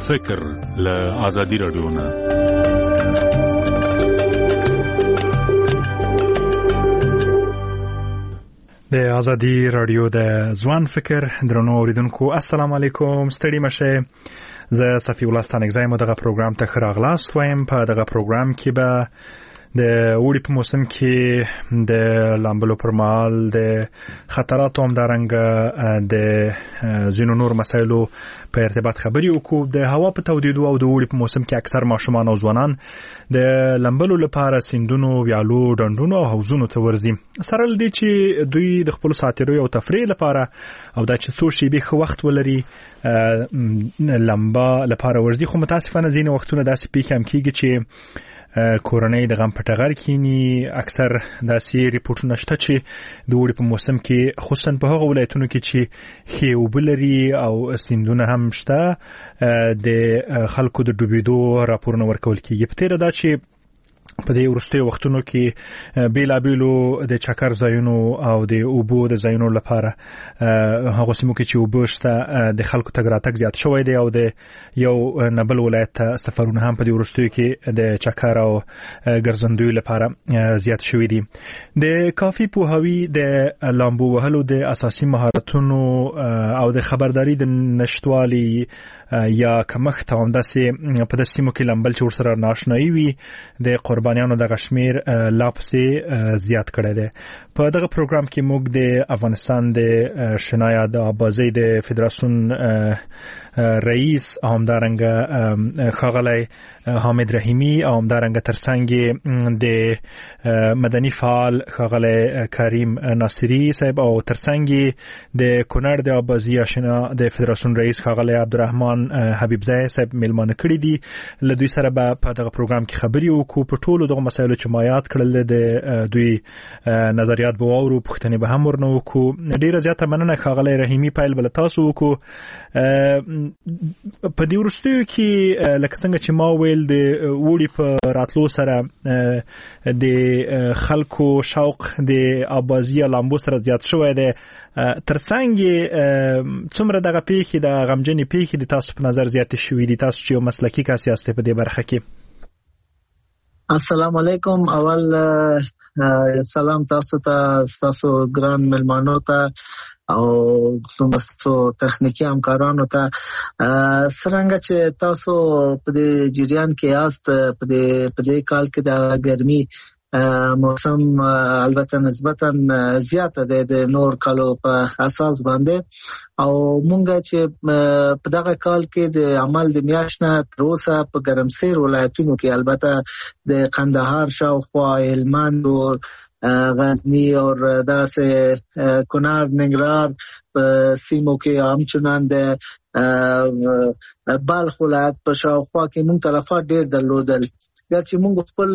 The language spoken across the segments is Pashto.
فکر له آزادي رادیو نه. د آزادي رادیو د ځوان فکر درنو اوریدونکو السلام علیکم، ستړي مشه. زه صفی الله ستانکزی مو دغه پروګرام ته ښه راغلاست وایم. په دغه پروګرام کې به د اوړي په موسم کې د لامبلو پر مهال د خطراتو همدارنګه د ځینو نور مسایلو په ارتباط خبرې وکړو. د هوا په تودېدو او د اوړي په موسم کې اکثر ماشومان او ځوانان د لامبلو لپاره سیندونو، ویالو، ډنډونو او حوضونو ته ورځي، سره له دې چې دوی د خپلو ساتیرو او تفریح لپاره او دا چې څو شېبې ښه وخت ولري لامبا لپاره ورځي. خو متاسفانه ځینې وختونه داسې پیښې هم کېږي چې کورنۍ د غم په ټغر کېني. اکثر داسې ریپورټونه شته چې د اوړي په موسم کې خصوصا په هغو ولایتونو کې چې ښې اوبه لري او سیندونه هم شته د خلکو د ډوبېدو راپورونه ورکول کېږي. په تېره دا چې په دې وروستیو وختونو کې بیلابیلو د چکر ځایونو او د اوبو د ځایونو لپاره هغه سیمو کې چې اوبه شته د خلکو تګ راتګ زیات شوی دی او د یو نبل ولایت ته سفرونه هم په دې وروستیو کې د چکر او ګرځندوی لپاره زیات شوی دي. د کافي پوهاوی د لامبو وهلو د اساسي مهارتونو او د خبرداري د نشټوالي یا کمښت او همداسې په داسې سیمو کې لامبل چې ورسره ناشنایي وي د قربانیانو د غشمیر لا پسې زیات کړی دی. په دغه پروګرام کې موږ د افغانستان د شنایا د آبازۍ د فدراسیون رئیس همدارنګه ښاغلی حامد رحیمی او همدارنګه ترڅنګ د مدني فعال ښاغلی کریم ناصری صاحب او ترڅنګ د کونړ د آبازۍ آشنا د فدراسیون رئیس ښاغلی عبدالرحمن حبیبزی صاحب میلمانه کړي دي. له دوی سره به په دغه پروګرام کې خبرې وکړو. په ټولو دغه مسایلو چې ما یاد کړل د دوی نظریات به واورو، پوښتنې به هم ورنه وکړو. ډیره زیاته مننه ښاغلی رحیمی. پیل به له تاسو وکړو. په دې وروستیو کې لکه څنګه چې ما ویل د اوړي په راتلو سره د خلکو شوق د آبازي یا لامبو سره زیات شوی دی. ترڅنګ څومره دغه پیښې د غمجنې پیښې د تاسو په نظر زیاتې شوي دي، تاسو چې یو مسلکي کس یاستئ په دې برخه کې؟ السلام علیکم. اول سلام تاسو ته، تاسو ګران ملمانو ته او تاسو تخنیکی همکارانو ته. څنګه چې تاسو په دې جریان کې یاست، په دې کال کې د ګرمي موسم البته نسبتا زیاته ده د نور کالو په اساس باندې، او مونږ چې په دغه کال کې د عمل د میاشتنه تر اوسه په ګرمسیر ولایتونو کې البته د قندهار شاوخوا، هلمند او غزنی او داسې کونړ ننګرهار په سیمو کې همچنان د بلخ ولایت په شاوخوا کې مونږ تلفات ډېر درلودل. یا چې مونږ خپل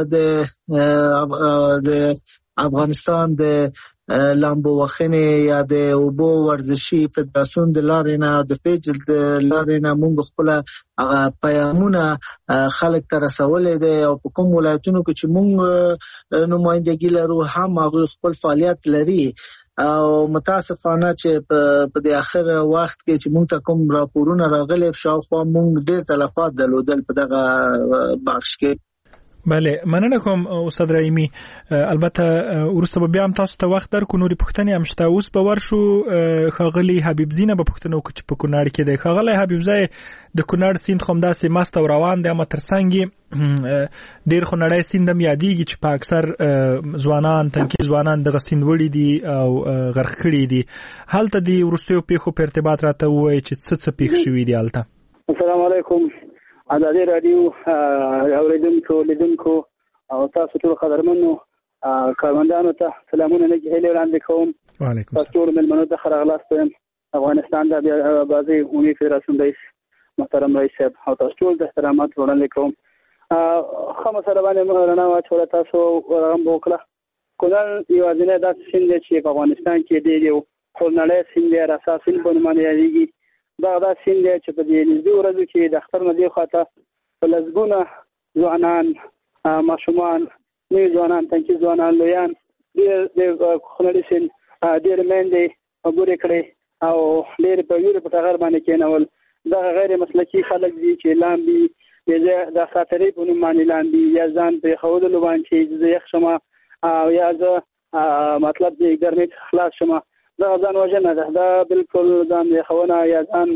د افغانستان د لامبو وخنې یا د اوبو ورزشي فدراسیون د لارې نه، د پیجل د لارې نه مونږ خپل پیغامونه خلک ته رسولې دي، او په کوم ولایتونو کې چې مونږ نمائندګي لرو هم هغوی خپل فعالیت لري. او متاسفانه چې په د اخر وخت کې چې مونږ ته کوم راپورونه راغلي شاوخوا مونږ ډېر تلفات درلودل په دغه بخش کې. بله، مننه کوم استاد رحیمی. البته وروسته به بیا هم تاسو ته وخت درکو، نورې پوښتنې هم شته. اوس به ورشو ښاغلي حبیبزي نه به پوښتنه وکړو چې په کونړ کې دی. ښاغلی حبیبزی، د کونړ سیند خو همداسې مست او روان دی، اما ترڅنګ ډېر خو نړۍ سیند هم یادېږي چې په اکثر ځوانان، تنکي ځوانان دغه سیند وړي دي او غرق کړي دي. هلته د وروستیو پیښو په ارتباط راته ووایي چې څه پیښ شوي دي هلته. السلام علیکم. ازادي رادیو اوریدونکو، لیدونکو او تاسو ټول قدرمنو کارمندانو ته سلامونه نه هیله وړاندې کوم. وعلیکم تاسو ټول ملمنو ته ښه راغلاست. افغانستان د آبازۍ عمومي فدراسیون رئیس محترم رئیس صاحب او تاسو ټول ته احترامات وړاندې کوم. خو مسله باندې رڼا واچوله، تاسو هم وکړه. کونړ یوازینی داسې سیند دی چې په افغانستان کې ډېر یو خورنړی سیند دی، رسا سیند په نوم باندې یادېږي. دا سیند دی چې په دې نږدې ورځو کې د اختر نه دې خواته په لسګونه ځوانان، ماشومان، نوي ځوانان، تنکي ځوانان، لویان ډېر د خورنړي سیند ډېر میندې عبور کړې او ډېر په ویرو په ټغر باندې کېنول. دا غیر مسلکی خلک دي چې لاندې د خاطرې په نوم باندې لاندې یا ځان په خوودلو باندې چې یخ شمه او یا زه مطلب د ګرمۍ خلاص شمه دا ځان وژنه ده دا بالکل ځان یخونه یا ځان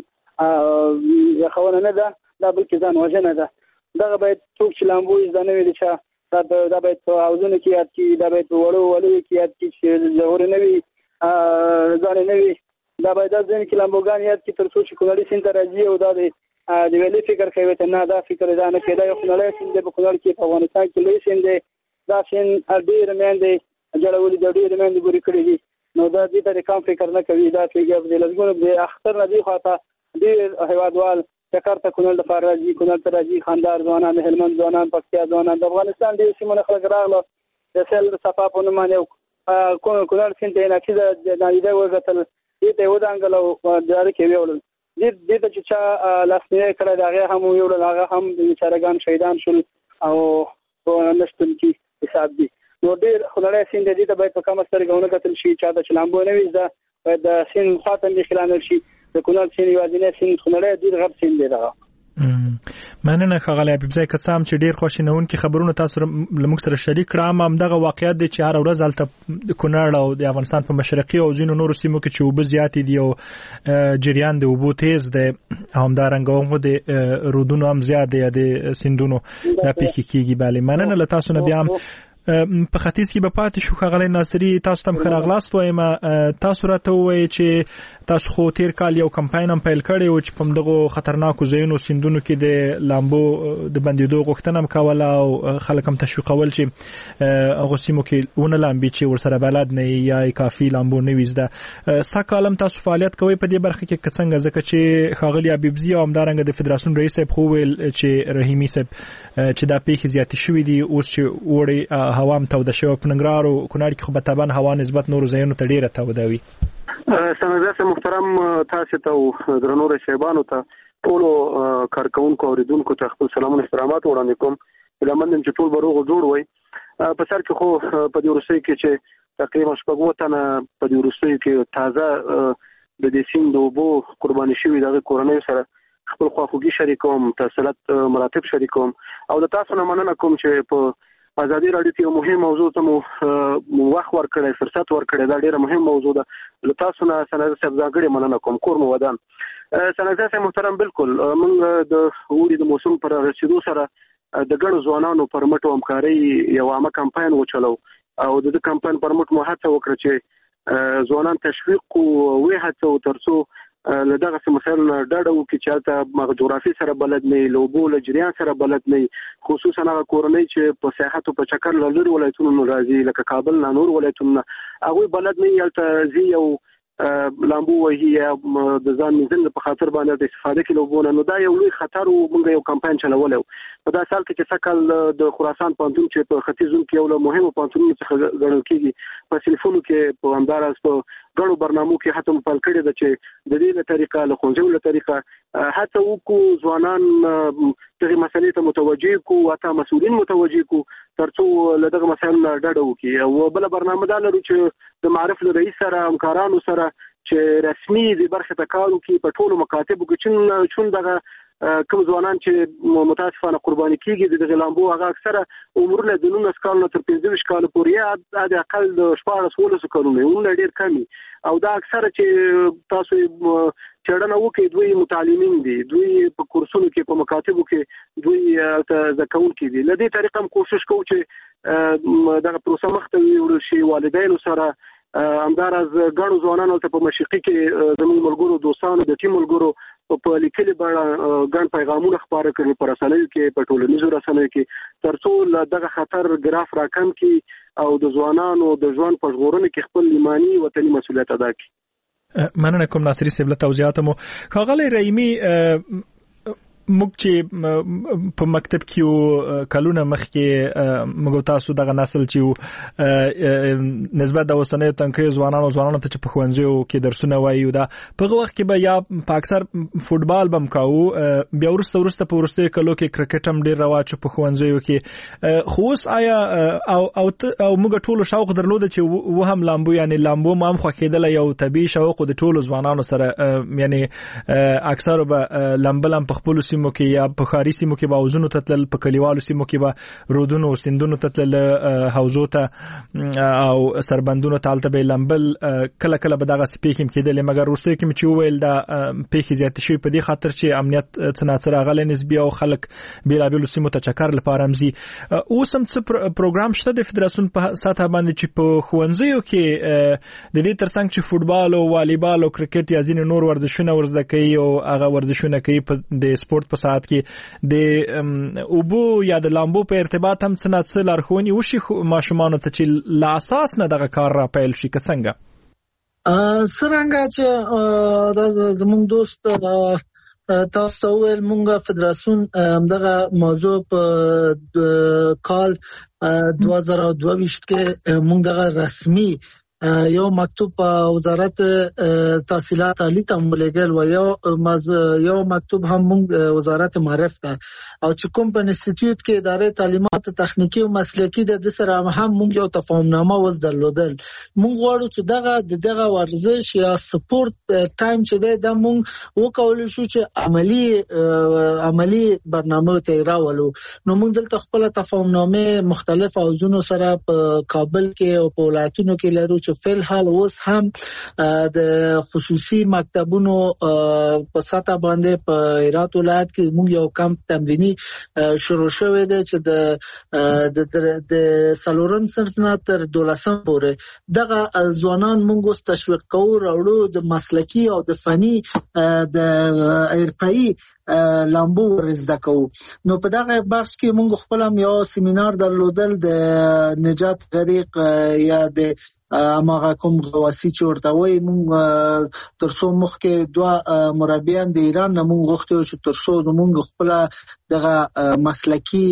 یخونه نه ده دا بلکې ځان وژنه ده دا باید څوک چې لامبو زده نه وي چې دا باید په حوضونو کې یاد کړي دا باید په وړو کې یاد کړي چې ظهور نه وي ځان نه وي دا باید ځین کې لامبوګان یاد کړي تر څو چې کونړي سیند ته راځي او دا د ویلې فکر کوي ته نه دا فکر دا نه کېدا یو کونړي سیند په کونړ کې په افغانستان کې لوی سیند دی دا سیند ډېر مېندې جوړولې د ډېر مېندې ګوري کړې دي نو دا دې ته کوم فکر نه کوي دا چې د لږونو د اختر نه دی خاطر ډېر هیوادوال چکر ته کونړ د فار راځي کونړ ته راځي خاندار ځوانان هلمند ځوانان پکتیا ځوانان د افغانستان ډېر سیمونه خلک راغله د سیل صفا په نوم باندې کونړ سیند ته نه چې د نایده وګتل دې ته ودانګل او جاری کې ویول دې ته چې لاسنیوي کړی دا هغه هم ویول هغه هم د چارګان شهیدان شول او نشتل کې حساب دي نو ډېر خلړې سیند دې ته باید په کومه سترګونه کتل شي چې دا چلامبو نه وي دا باید د سیند خاطر د خلانل شي د کونړ سیند یوازینی سیند خلړې ډېر غټ سیند دی دا مننه ښاغلی حبیب ځای کڅام چې ډیر خوشینونکي خبرونه تاسو لموږ سره شریک کړم هم دغه واقعیت دی چې هر ورځ هلته کونړ او د افغانستان په مشرقي او ځینو نورو سیمو کې چې اوبه زیاتې دي او جریان د اوبو تیز دی همدارنګه هم د رودونو هم زیات دی د سیندونو دا پیښې کیږي بله مننه له تاسو نه بیا هم په ختیځ کې به پاتې شو ښاغلی ناصري تاسو تم خراغلاست وایم تاسو راته وایي چې تاسو خو تیر کال یو کمپاین هم پیل کړی او چې په دغه خطرناکو ځایونو سیندونو کې د لامبو د بندیدو غوښتنه هم کوله او خلک هم تشویقول چې هغه سیمو کې ونه لامبي چې ورسره بلد نه یا کافي لامبو نه وي زده ساکالم تاسو فعالیت کوي په دې برخه کې څنګه ځکه چې ښاغلی حبیبزي او همدارنګه د فدراسیون رئیس صاحب خو ویل چې رحیمي صاحب چې دا پیښې زیاتې شوې دي اوس چې وړي هوا هم توده شوه په ننګرهار او کونړ کې خو به طبعا هوا نسبت نورو ځایونو ته ډېره توده وي سمجه محترم تاسو ته درنو رشيبانو ته ټول کارکونکو اوریدونکو ته خپل سلام او احترامات وړاندې کوم لمن چې ټول بروغ جوړ وي په سر کې خو په دې روسي کې چې تقریبا شپږ وطن په دې روسي کې تازه د دې سیند وبو قرباني شوی د کورنۍ سره خپل خواخوږي شریکوم تسلط مراتب شریکوم او د تاسو نه مننه کوم چې په ازادي رادیو کې مهم موضوع ته مو وخت ورکړی فرصت ورکړی دا ډیره مهم موضوع ده له تاسو نه سنازه صاحب ځانګړي مننه کوم کور مو ودان سنازه صاحب محترم بالکل موږ د وړي د موسم پر رسیدو سره د ګڼو ځوانانو پر مټو همکاري یو عامه کمپاین وچلو او د کمپاین پر مټ مو هڅه وکړه چې ځوانان تشویق او هڅه ترڅو له دغه مسایل ډاډه وکړي چې تاسو مغ جغرافي سره بلد نه لوبو له جریان سره بلد نه خصوصا هغه کورنۍ چې په سیاحت او په چکر لري ولایتونو راځي لکه کابل نه نور ولایتونو هغه بلد نه یلته زی او لامبو وهي د ځان منځل په خاطر باندې د استفاده کې لوبونه نو دا یو لوی خطر او موږ یو کمپاین چلولو په دا سال کې سکل د خراسان پانتون چې په ختیځو کې یو له مهمو پانتونونو څخه ګڼل کېږي په سلفونو کې په انداز په ګڼو برنامو کې هڅه مپل کړې ده چې د دې له طریقه له خونځو له طریقه هڅه وکړو ځوانان دغه مسلې ته متوجي کو او تا مسؤلین متوجي کو ترڅو له دغه مسایل ډاډه وکړي او بل برنامه دا لرو چې د معرف له رئیس سره همکارانو سره چې رسمي د برخه تکالو کې په ټولو مکاتبو کې چون دغه کوم ځوانان چې متاسفانه قرباني کیږي د لامبو هغه اکثره عمرونه د 19 کال تر 15 کال پورې د اقل د 14 کالونو نه ډیر کمی او دا اکثره چې تاسو چړنه وکي دوی متعلمین دي دوی په کورسونو کې په مکاتبو کې دوی ځکون کې دي لدې طریقه هم کوشش کوو چې دغه پروسه مخته وړل شي والدینو سره همدارز ګڼو ځوانانو ته په مشرقي کې زموږ ملګرو دوستانو د ټیم ملګرو په لیکلي بڼه ګڼ پیغامونه خپاره کړي پر رسنیو کې په ټولنیزو رسنیو کې ترڅو دغه خطر ګراف راکم کړي او د ځوانانو د ژوند په ژغورنه کې خپل ایمانی وطني مسؤلیت ادا کړي مننه کوم ناصري صاحب له توضیحاتو ښاغلی رحیمي موږ چې په مکتب کې کلونه مخکې موږ تاسو دغه نسل چې نسبت د اوسنۍ تنکي ځوانانو ته چې په ښوونځیو کې درسونه وایي دا په هغه وخت کې به یا په اکثر فوتبال بم کاوه بیا ورسته په ورسته کلو کې کرکټ هم ډیر رواج په ښوونځیو کې خو اوس آیا او موږ ټول شوق درلود چې و هم لامبو یعنی لامبو ما هم خوښیدل یو طبيعي شوق د ټول ځوانانو سره یعنی اکثر به لامبلم په خپل سیمو کې یا په خاري سیمو کې به وزنو تتل په کلیوالو سیمو کې به رودونو سندونو تتل حوزو ته او سربندونو تالته به لامبل کله به دغه سپیکم کېدل مګر ورسته کې چې ویل دا پیخي زیات شي په دې خاطر چې امنیت څنګه غل نسبی او خلک بیلابل سیمو ته چکر لپاره مزي اوس هم څه پروګرام شته د فدراسیون په ساته باندې چې په ښوونځیو کې د دې ترڅنګ چې فوتبال او والیبال او کرکټ یا ځینې نور ورزشونه ورزده کوي او هغه ورزشونه کوي په د سپورت په ساعت کې د اوبو یا د لامبو په ارتباط هم څه لارښوونې وشي ماشومانو ته چې لا اساس نه دغه کار را پیل شي څنګه څنګه چې زموږ دوست تاسو ول مونږه فدراسیون دغه موضوع په کال 2022 کې مونږ دغه رسمي یو مکتوب په وزارت تحصیلات عالی ته مولګل و یو مکتوب هم مونږ وزارت معرف ته او چې کوم په انسټیټیوټ کې ادارې تعلیمات تخنیکی او مسلکی د سره هم مونږ یو تفاهمنامه وز درلودل مونږ غواړو چې دغه ورزش یا سپورت ټایم چې د مونږ وکول شو چې عملی برنامه ته راولو نو مونږ دلته خپل تفاهمنامه مختلف اوزونو سره په کابل کې او په ولایتونو کې لرو چې فل حال اوس هم د خصوصي مکتبونو په ساته باندې په هرات ولایت کې موږ یو کمپ تمرینی شروع شوی دی چې د سلورم صنف نه تر 12م پورې دغه ځوانان موږ تشویق کوو راوړو د مسلکی او د فني د حرفه‌ای لامبو ورزده کوو نو په دغه بخش کې موږ خپل هم یو سیمینار درلودل د نجات غریق یا د اماغه کوم غواسی چې ورته وای مونږ ترڅو مخ کې دوا مربیان د ایران نه مونږ غوښتو چې ترڅو مونږ خپل دغه مسلکی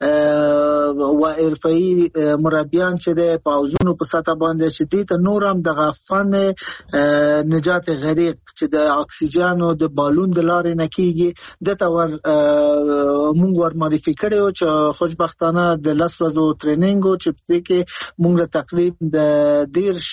او حرفه‌ای مربیان چې د پاوزونو په ساته باندې چې دي ته نور هم دغه فن نجات غریق چې د اکسیجن او د بالون د لارې نه کیږي دته ور مونږ ور معرفي کړو چې خوشبختانه د لاس ورځو ټریننګ چې په کې مونږ تقریبا د دیرش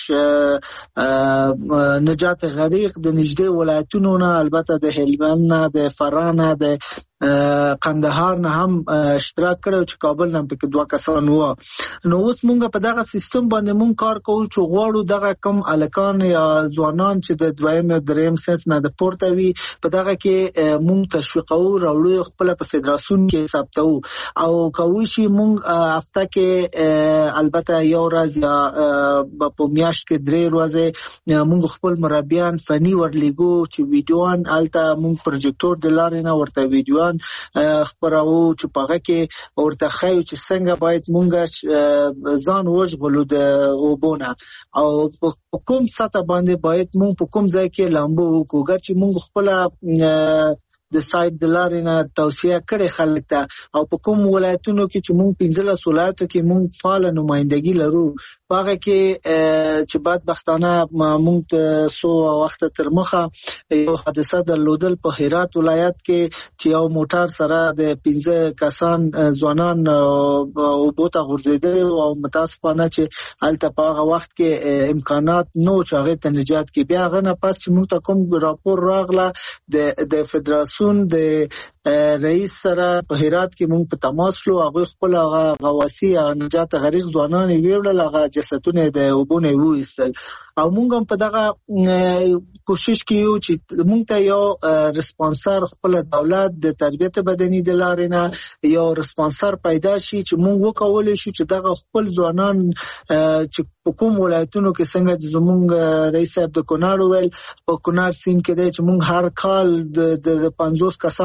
نجات غریق د نږدې ولایتونو نه البته د هلمند نه د فراه نه د قندهار نه هم اشتراک کړو چې کابل نه پکې دوه کسان وو نو اوس مونږ په دغه سیستم باندې مونږ کار کوو چې غواړو دغه کم الکان یا ځوانان چې د دویم او دریم صنف نه د پورته وي په دغه کې مونږ تشویقو راوړو خپل په فدراسیون کې ثبتو او کوي شي مونږ هفته کې البته یو ورځ یا په میاشت کې 3 ورځې مونږ خپل مربیان فني ورلګو چې ویډیوان الته مونږ پروجیکټور د لارې نه ورته ویډیوان خبرو چې پغه کې ورته خایو چې څنګه باید مونږ ځان وژغلو د وبونه او کوم ساته باندې باید مونږ په کوم ځای کې لامبو وکړو چې مونږ خپل د سایت د لارې نه توصیه کړې خلک ته او په کوم ولایتونو کې چې مونږ 15 ولایتو کې مونږ فعال نمائندګي لرو هغه کې چې بدبختانه مونږ سو وخت تر مخه یو حادثه درلودل په هرات ولایت کې چې یو موټر سره د 15 کسان ځوانان او بوته غورځیدل او متاسفانه چې الته په هغه وخت کې امکانات نو چې هغه ته نجات کې بیا غنه پس چې مونږ ته کوم راپور راغله د فدراسیون د رئیس سره په هرات کې مونږ په تماس شو هغه خپل غواسی او نجات غریق ځوانان ویړل هغه جسدونه د وبونه وېستل او مونږ هم په دغه کوشش کیو چې مونږ ته یو ریسپانسر خپل دولت د تربیت بدني د لارې نه یو ریسپانسر پیدا شي چې مونږ وکول شو چې دغه خپل ځوانان چې په کوم ولایتونو کې څنګه زمونږ رئیس صاحب د کونړ ویل په کونړ سیم کې چې مونږ هر کال د 50 کسانو نه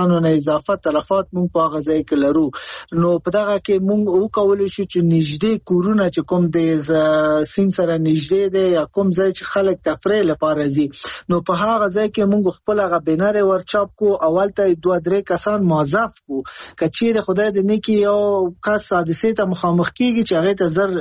اضافه تلفات مونږ په غځای کې لرو. نو په دغه کې مونږ وکولای شو چې نږدې کورونه چې کوم د سین سره نږدې دي یا کوم ځای چې خلک تفریح لپاره ځي، نو په هغه ځای کې مونږ خپل هغه بینر ورچاپ کو. اول ته 2-3 کسان موظف کو کچېره خدای دې نه کې یو کس حادثه ته مخامخ کیږي چې هغه ته زر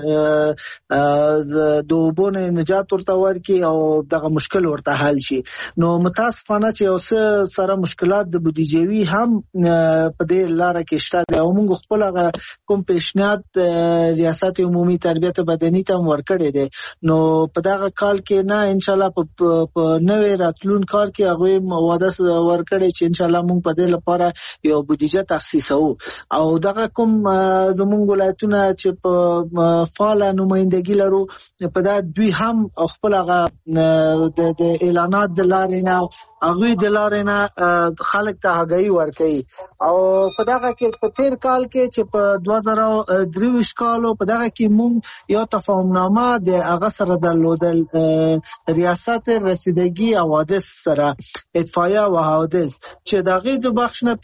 د وبونه نجات ورته ورکي او دغه مشکل ورته حل شي. نو متاسفانه چې اوس سره مشکلات د بودیجوي هم په دې لار کې شته او موږ خپل کوم پیشنهاد ریاست عمومي تربیت بدني ته ورکړی دی. نو په دغه کال کې نه ان شاء الله په نوې راتلون کال کې هغه وعده ورکړي چې ان شاء الله موږ په دې لپاره یو بودیجه تخصیصو او دغه کوم زموږ ولایتونه چې په فعال نمائندګي لرو په دا دوی هم خپل هغه د اعلانات د لارې نه هغه د لارې نه خلک ته هغوی ورکړي. او په دغه کې په تیر کال کې چې په 2023 کال په دغه کې مونږ یو تفاهمنامه د هغه سره درلودل ریاست رسیدګي حوادث سره اطفائیه او حوادث چې دغه د بخش نه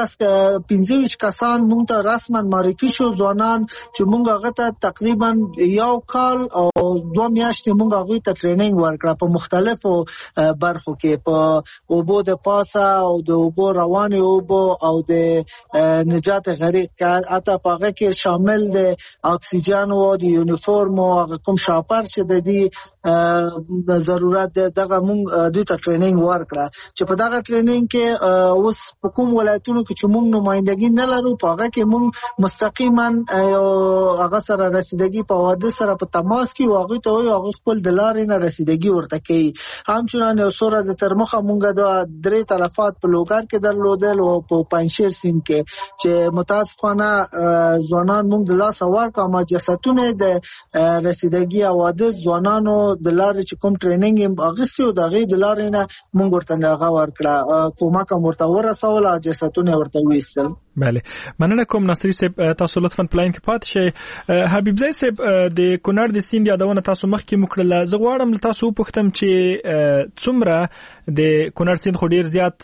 15 کسان مونږ ته رسما معرفي شو ځوانان چې مونږ هغه ته تقریبا یو کال او 2 میاشتې مونږ هغه ته ټریننګ ورکړه په مختلفو برخو کې په اوبو د پاسه او د اوبو رواني اوبو او د نجات غریق اته پاغه کې شامل د اکسیجن او د یونیفورم او کوم شاپر چې د دې ضرورت دغه مونږ دوی ته ټریننګ ورکړه چې په دغه ټریننګ کې اوس په کوم ولایتونو کې چې مونږ نمائندګي نه لرو پاغه کې مونږ مستقیما هغه سره رسیدګي په واده سره په تماس کې واغې ته وي هغه خپل د لارې نه رسیدګي ورته کوي. همچنان یو سوره د ترمخه مونږ د 3 تلفات په لوګر کې درلودل او په پنځشیر سیم کې چې متاسفانه ځوانان مونږ د لاس ورکړه ما جساتونه د رسیدګي حوادث ځوانانو د لارې چې کوم ټریننګ اغوستي او دغه د لارې نه مونږ ورته هغه ورکړه کومه ورته ورسول جساتونه ورته وېستل. بله مننه کوم ناصری صاحب تاسو لطفا پلاین کې پات شئ. حبیب زئی صاحب د کونړ د سیند یادونه تاسو مخکې مکړه زه غواړم تاسو پوښتم چې څومره د کونړ سیند خو ډیر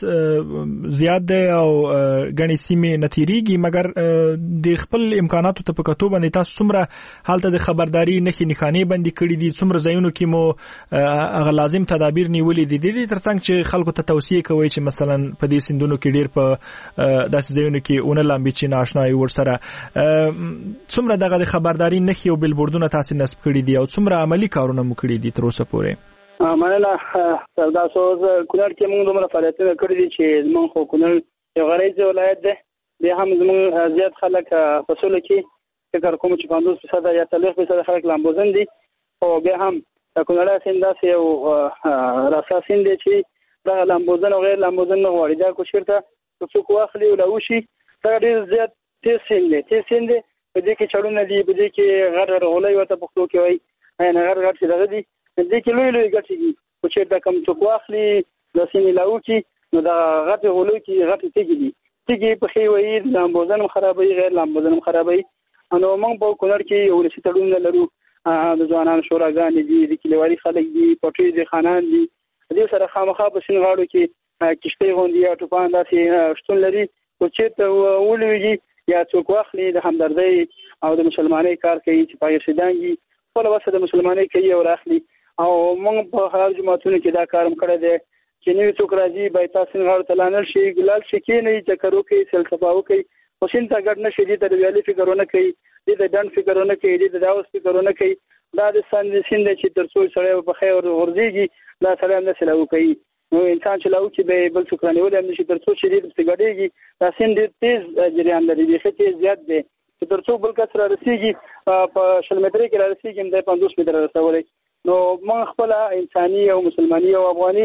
زیات دی او غني سیمه نتیریږي مګر د خپل امکاناتو ته په کتو باندې تاسو څومره حالت د خبرداري نخي نخانه بندي کړی دي څومره ځایونو کې مو هغه لازم تدابیر نیولې دي د دې ترڅنګ چې خلکو ته توصیه کوي چې مثلا په دې سیندونو کې ډیر په داسې ځایونو کې اون لامبي چې ناشنای ورسره څومره دغه خبرداري نخي او بلبوردونه تاسو نصب کړی دي او څومره عملی کارونه مو کړی دي تر اوسه پورې؟ مننه سردا سوز کونړ کې موږ دومره فعالیتونه کړی دي چې موږ خو کونړ یو غریب ولایت دی به هم موږ زیات خلک فصل کې فکر کوم چې 50% یا 30% خلک لامبوزن دي او به هم کونړ سیند داسې یو راسا سیند دی چې دا لامبوزن او غیر لامبوزن نه غواړي دا کو شرطه څوک واخلي او لوشي دا ډیر زیات تیز سیند دی په دې کې چړونه دي په دې کې غړ غولای وته پښتو کې وای نه غړ چې دغه دي دې کې لوی ګټي دي چې دا کم څوک واخلي د سینې لاوچی نو دا غټ غولای کې غټ تیږي په خې وای لامبوزن خرابوي غیر لامبوزن خرابوي نو موږ په کونړ کې یو لسی تړون لرو د ځوانانو شوراګانې دي د کلیوالي خلک دي پټي دي خانان دي دې سره خامخا په سین غاړو کې کشته غوندي یا ټوپان داسې شتون لري او چې ته ولوي یا څوک واخلي د همدردۍ او د مسلمانۍ کار کوي چې پای شیدانګي په لوسه د مسلمانۍ کوي او راخلي او موږ په هر جماعتونو کې دا کارم کړی دی چې نوې څوک راځي بای تاسو غاړو تلانل شي ګلال شي کې نه چکرو کې سلسفاو کوي حسین تا ګډ نشي دي د ویالي فکرونه کوي د ډن فکرونه کوي د داوس فکرونه کوي دا د سند سیند چې ترڅو سره په خیر ورځيږي دا سره هم نسلو کوي نو انسان چې لاو چې به بل څوک رانیول هم نشي ترڅو چې دې ستګړېږي دا سیند تیز جریان لري دی تیز زیات دی ترڅو بل کس را رسیږي په 100 متر کې را رسیږي د 50 متر رسولای نو موږ خپل انساني او مسلماني او افغاني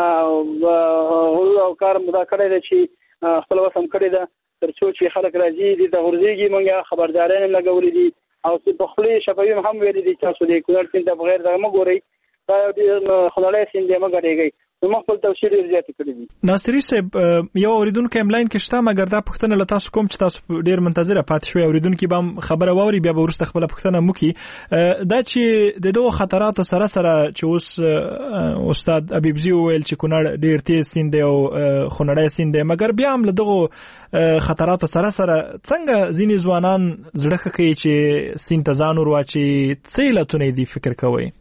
او کار مدا کړی دی چې خپل وسم کړی دی ترڅو چې خلک راځي د غورځيږي موږ خبرداران لګولې دي او په خپل شفاوي هم ویلي دي چې تاسو د کونړ سیند بغیر دغه مګوري دا خلړې سین دې مګړېږي نو خپل توصیه ډیر زیات کړی دي. ناصری صاحب یو اوریدونکو املاین کې شته مګر دا پښتنه له تاسو کوم چې تاسو ډیر منتظره پاتې شوی اوریدونکو به خبره ووري بیا به ورسته خپل پښتنه موکي دا چې د دوه خطراتو سره چې اوس استاد حبیبزی ویل چې کونړ ډیر تیز سین دی او خونړی سین دی مګر بیا هم له دغه خطراتو سره څنګه ځینې ځوانان زړه کوي چې سین ته ځان ورواچي څه علتونه دي فکر کوي؟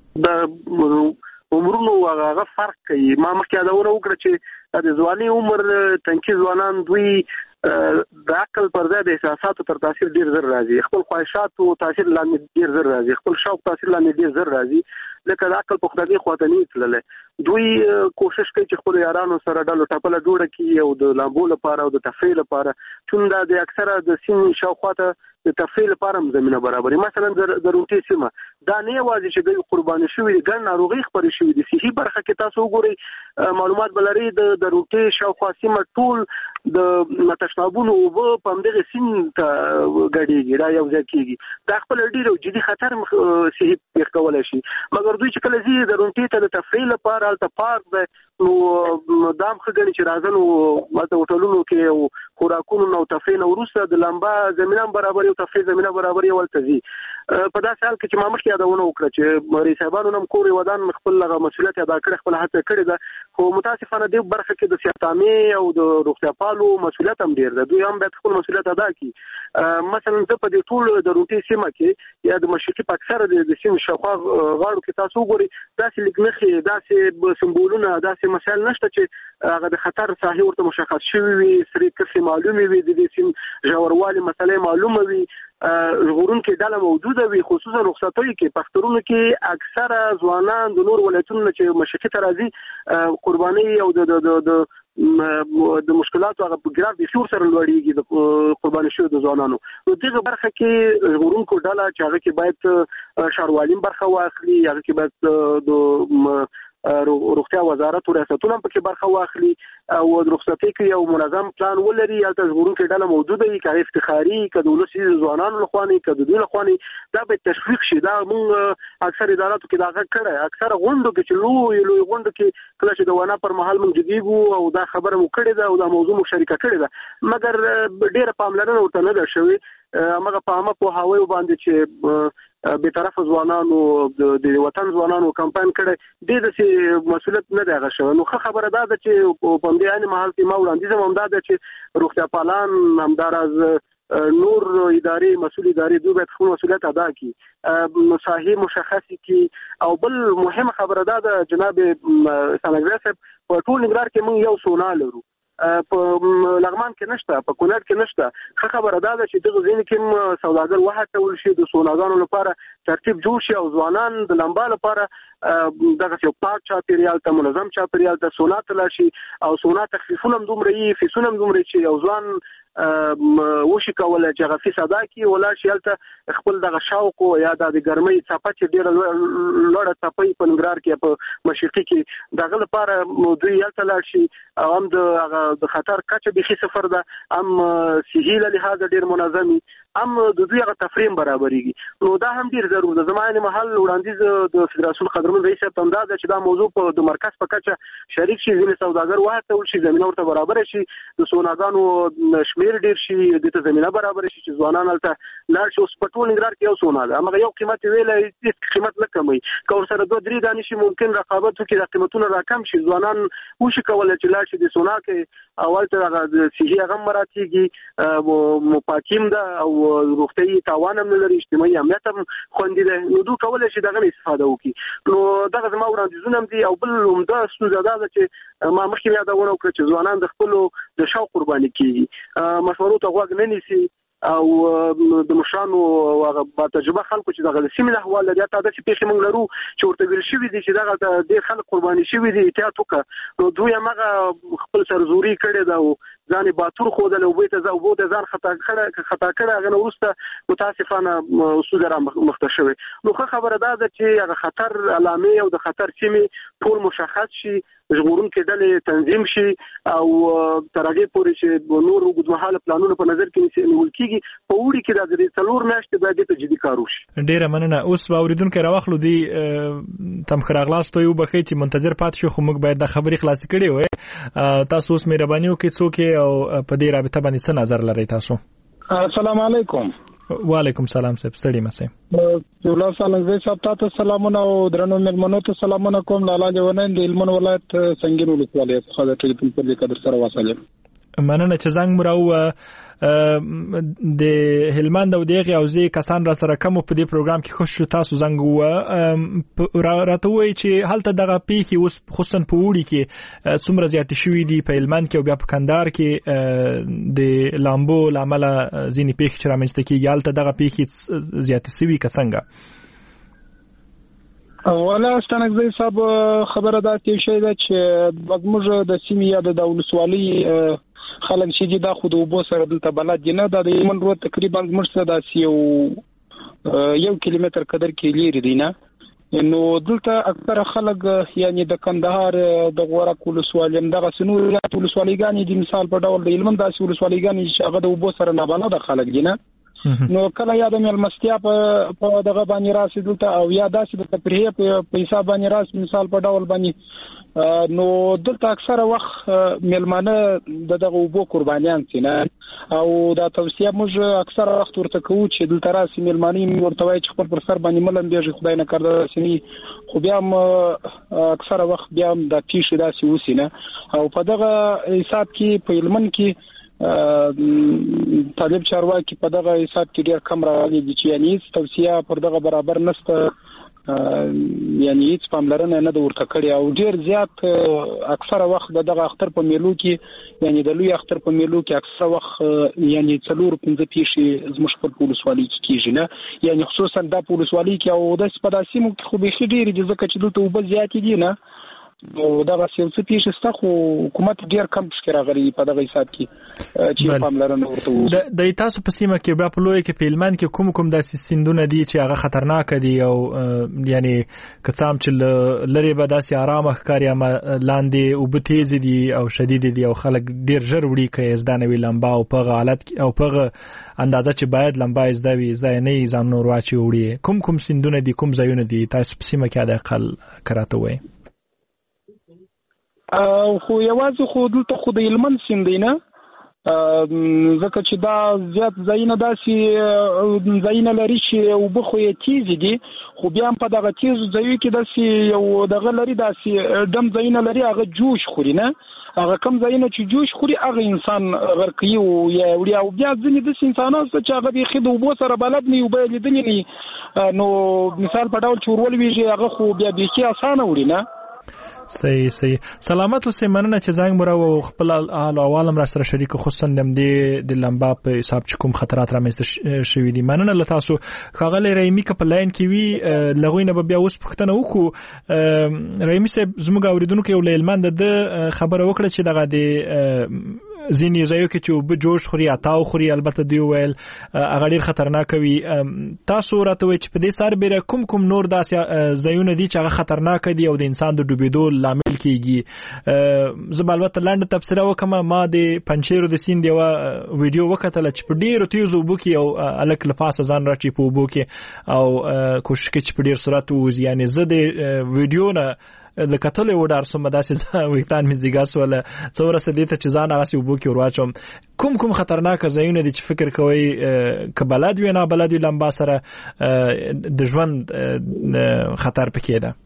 عمرونو هغه فرق کوي. ما مخکې دا وکړه چې د ځواني عمر تنکي ځوانان دوی د عقل پر ځای د احساساتو تر تاثیر ډیر زر راځي، خپل خواهشاتو تاثیر لاندې ډیر زر راځي، خپل شوق تاثیر لاندې ډیر زر راځي. لکه د عقل په خدای خواته نه تللی دوی کوشش کوي چې خپل یارانو سره ډلو ټپله جوړه کړي او د لامبو لپاره او د تفریح لپاره، چون دا د اکثره د سیمې شاوخواته د تفریح لپاره زمينه برابرې. مثلا د روټي سیمه دا نه یوازې چې د قرباني شوی د ګڼ ناروغي خبرې شوی د صحي برخه کې تاسو وګورئ معلومات بلري د روټي شاوخوا سیمه ټول د تشنابونو او په همدغه سیم ته غړيږي را یو ځای کېږي. دا خپل ډیر جدي خطر صحي پیښ کولای شي. مګر دوی چې کله زی د روټي ته د تفریح لپاره الته پارک ده نو دام خګنی چې راځنو ماته هوټلونو کې او خوراکونو نو تفریح نو وروسته د لمبا زمينه برابرې او تفریح زمينه برابرې ولته زی په داسې حال کې چې ما مخکې یادونه وکړه چې مری صاحبانو نم کوري ودان خپل لغه مسولیت ادا کړ، خپل هڅه کړې ده، خو متاسفانه دې برخه کې د سیاستامي او د روغتیا پالو مسولیت هم ډیر ده. دوی هم باید خپل مسولیت ادا کړي. مثلا زه په دې ټول د روټي سیمه کې یا د مشرقي په اکثره د سیمې شاوخوا غاړو کې تاسو وګورئ داسې لګنخي داسې سمبولونه داسې مسایل نشته چې هغه د خطر ساحه ورته مشخص شوی وي، سری کفي معلومي وي، د دې سیم ژوروالي مسلې معلومه وي، غورون کې ډله موجوده وي. خصوصا رخصتوي کې پښتورونو کې اکثره ځوانان د نور ولایتونو چې مشرقي ته راځي قرباني او د مشکلاتو هغه ګراف د شور سره لوړیږي د قرباني شوی د ځوانانو. نو دغه برخه کې غورونکو ډله چې هغه کې باید شاروالیم برخه واخلي، هغه کې باید د روغتیا وزارت او ریاستونه په کې برخه واخلي او رخصتي کې یو منظم پلان ولري. البته ژغورونکو ډله موجوده وي، که افتخاري که د ولسي ځوانانو لخواني که د دوی لخواني دا به تشویق شي. دا موږ اکثر اداراتو کې دا کړه، اکثر غونډو کې چې لوی غونډو کې کله چې د ونا پر مهال موږ جديبو او دا خبره مو کړې ده او دا موضوع مو شریکه کړې ده، مګر ډیره پاملرنه ورته نه ده شوې. هغه په هغه په هواوي باندې چې به طرف ځوانانو د وطن ځوانانو کمپاین کړي د مسؤلیت نه دی غشو. نو خبره ده چې په دې ان محل کې ما وړاندیز هم ده چې روغتیا پالان همدارز نور اداري مسؤل اداري دوی باید خپل مسؤلیت ادا کړي، صحیح مشخص کړي. او بل مهمه خبره ده جناب سنگري صاحب په ټول نګران کې موږ یو سونا لرو، په لغمان کې نشته، په کونړ کې نشته. خبره ده چې دغه ځین کې سوداګر وهڅول شي د سوناګانو لپاره ترتیب جوړ شي او ځوانان د لمبا لپاره دغه یو پاک چاپیریال ته منظم چاپیریال ته سونا تل شي او سونا تخفیفونه هم دومره یي فیسونه هم دومره شي او ځوان وشي کولای چې هغه فیس ادا کړي ولا شي الته خپل دغه شوق یا د ګرمۍ څپه چې ډیره لوړه څپه په نګران کې په مشرقي کې دغه لپاره دوی الته لاړ شي او هم د خطر کچه به صفر ده، هم صحي له لحاظ ډیر منظمي، هم د دوی هغه تفریم برابرېږي. نو دا هم ډیر ضروري ده. زمانه محل وړاندیز د فدراسیون خبرمن رئیس ته هم دا چې دا موضوع په د مرکز په کچه شریک شي، ځینې سوداګر وهڅول شي، زمينه ورته برابر شي، د سوناګانو شمیر ډیر شي، د ته زمينه برابر شي چې ځوانان الته لاړ شي. اوس په ټول نګران کې یو سونا ده، هغه یو قیمت ویلې هیڅ قیمت نه کموي، که ورسره 2-3 دانې شي ممکن رقابت وکړي، د قیمتونو راکم شي، ځوانان وشي کولای چې لاړ شي د سونا کې اول ته هغه صحي هغه مراتبي مپاکیم ده او روغتي تاوان هم لري، اجتماعي امنیت هم خوندي ده. نو دوی کولای شي دغه استفاده وکړي. نو دغه زما وړاندیزونه هم دي. او بل عمده ستونزه ده چې ما مخکې یادونه وکړه چې ځوانان د خپل د شوق قرباني کیږي، مشورو ته غوږ نه نیسي او د مشانو هغه با تجربه خلکو چې دغه سیمه احوال لري ته د پیښې موږ لرو چې ورته ویل شوی دي چې دغه د خلک قرباني شوی دي احتیاط وکړه. نو دوی هغه خپل سرزوري کړي دا او ځان باتور خودل او به ته وبو د ځان خطا کړه غنه ورسته متاسفانه اصول را مخته شوی نو خبره ده چې هغه خطر علامه او د خطر سیمه ټول مشخص شي ژغورون کې ډلې تنظیم شي او ترغه پورې چې نور وګړو پلانونه په نظر کې نیول کیږي په وړي کې د دې څلور میاشتې باید ته جدي کار وشي. ډیره مننه. اوس اوریدونکو راوخلو دي تم خراغلاستو یو بخې چې منتظر پات شو خو موږ باید د خبرې خلاص کړي وای. تاسو اوس مهرباني وکړئ څوک او په دې رابطه باندې څه نظر لرئ تاسو؟ السلام علیکم. وعلیکم سلام صاحب ستړي مسئ. الله سلام صاحب تاسو سلامونه او درنو ملمنو ته سلامونه کوم. لاله جوانان د هلمند ولایت سنگین ولسوالۍ څخه د ټلیفون پر لیک در سره واسلم. مننه چې زنګ مراو د هلمند او دغه اوزي کسان را سره کوم په دې پروګرام کې خوش تاسو زنګ و راته وای چې هلته دغه پیخي اوس خصوصا په وړي کې څومره زیات شوې دي په هلمند کې او بیا په کندهار کې د لامبو لامل ځینې پیخي چې رامنځته کیږي هلته دغه پیخي زیات سوي کسانګه. ولا ستنګ صاحب خبره ده چې دا چې بګمږه د سیمې یا د ولسوالۍ خلک چې دا خو د وبو سره دلته بلد نه د یمن رو تقریبا مرسته د 1 کیلومتر قدر کې لري دی نه نو دلته اکثر خلک یعنی د کندهار د غورک ولسوالۍ دغه سنور ولسوالیګانی د مثال په ډول د هلمند د ولسوالیګانی چې هغه د وبو سره نه بلد خلک دي نه نو کله یا د ملمستیا په دغه باندې راسي دلته او یا داسې د تفریح په حساب باندې راسي مثال په ډول باندې نو دلته اکثره وخت ملمانه دغه وبو قربانیان سينه او دا توصيه موږ اکثره وخت ورته کوو چې دلته راسي ملمانی ورته وای چې خپل پر سر باندې ملم بیږي خدای نه کړه سني خو بیا اکثره وخت بیا د پیښې داسې وسینه او په دغه حساب کې په هلمند کې طالب چارواکي په دغه حساب کې ډیر کم راغلي دي چې یعنی توصيه پر دغه برابر نشته یعنی هیڅ پاملرنه نه د ورته کړی او ډیر زیات اکثره وخت دغه اختر په میلو کې یعنی د لوی اختر په میلو کې اکثره وخت یعنی 4-5 پیښې زموږ په ولسوالۍ کې کیږي نه یعنی خصوصا د ولسوالۍ کې او د سپداسیمو کې خو به ډیر دي ځکه چې دلته وبل زیات دي نه او دا څه پیښه ستا خو حکومت ډیر کم څه راغلي په دغه حساب کې چې پاملرنه ورته د تاسو په سیمه کې بیا په لوی کې په هلمند کې کوم داسې سیندونه دي چې هغه خطرناک دي او یعنی کڅام چې لری به داسې آرام ښکاري اما لاندې او به تیز دي او شدید دي او خلک ډیر ژر وړي کوي ځدانوي لمبا او په حالت او په اندازه چې باید لمبا ځدوي ځای نه ځان نور واچي وړي کوم سیندونه دي کوم ځایونه دي تاسو په سیمه کې د اقل کراته وای خو یوازې خو دلته خو د هلمند سیند دی نه ځکه چې دا زیات ځایونه داسې ځایونه لري چې اوبه خو یې تیزې دي خو بیا هم په دغه تیزو ځایو کې داسې یو دغه لري داسې ډم ځایونه لري هغه جوش خوري نه هغه کم ځایونه چې جوش خوري هغه انسان غرقوي او یا وړي او بیا ځینې داسې انسانان چې هغه بیخي د اوبو سره بلد نه اوبه لیدلې نه نو مثال په ډول چې ور ولویږي هغه خو بیا بیخي اسانه وړي نه. صحیح سلامت اوسئ. مننه چې زنګ مرو خپل حال احوال را سره شریک خصوصا د لمبا په حساب چې کوم خطرات رامنځته شوي دي. مننه له تاسو. ښاغلی رحیمي که په لاین کې وي لغوی نه به بیا اوس پوښتنه وکړو. رحیمي صاحب زموږ اوریدونکو یو له هلمند د خبره وکړه چې دغه د ځینې ځایو کې چې اوبه جوش خوري اتاو خوري البته دی ویل هغه ډیر خطرناک وي. تاسو راته وایئ چې په دې سربېره کوم نور داسې ځایونه دي چې هغه خطرناک دي او د انسان د ډوبېدو لامل کیږي؟ زه به البته لنډه تبصره وکم. ما د پنجشیرو د سیند یوه ویډیو وکتله چې په ډیرو تیزو اوبو کې یو هلک له پاسه ځان راچي په اوبو کې او کوشش کوي چې په ډیر سرعت ووځي. یعنې زه د ویډیو نه لکتل و ډار سم داسې وختان می زیګاس ولا څوره سدې ته چې ځان هغه وبو کې ورواچوم. کوم خطرناک ځایونه دي چې فکر کوي کبلد وینا بلد لمبا سره د ژوند خطر پکې ده؟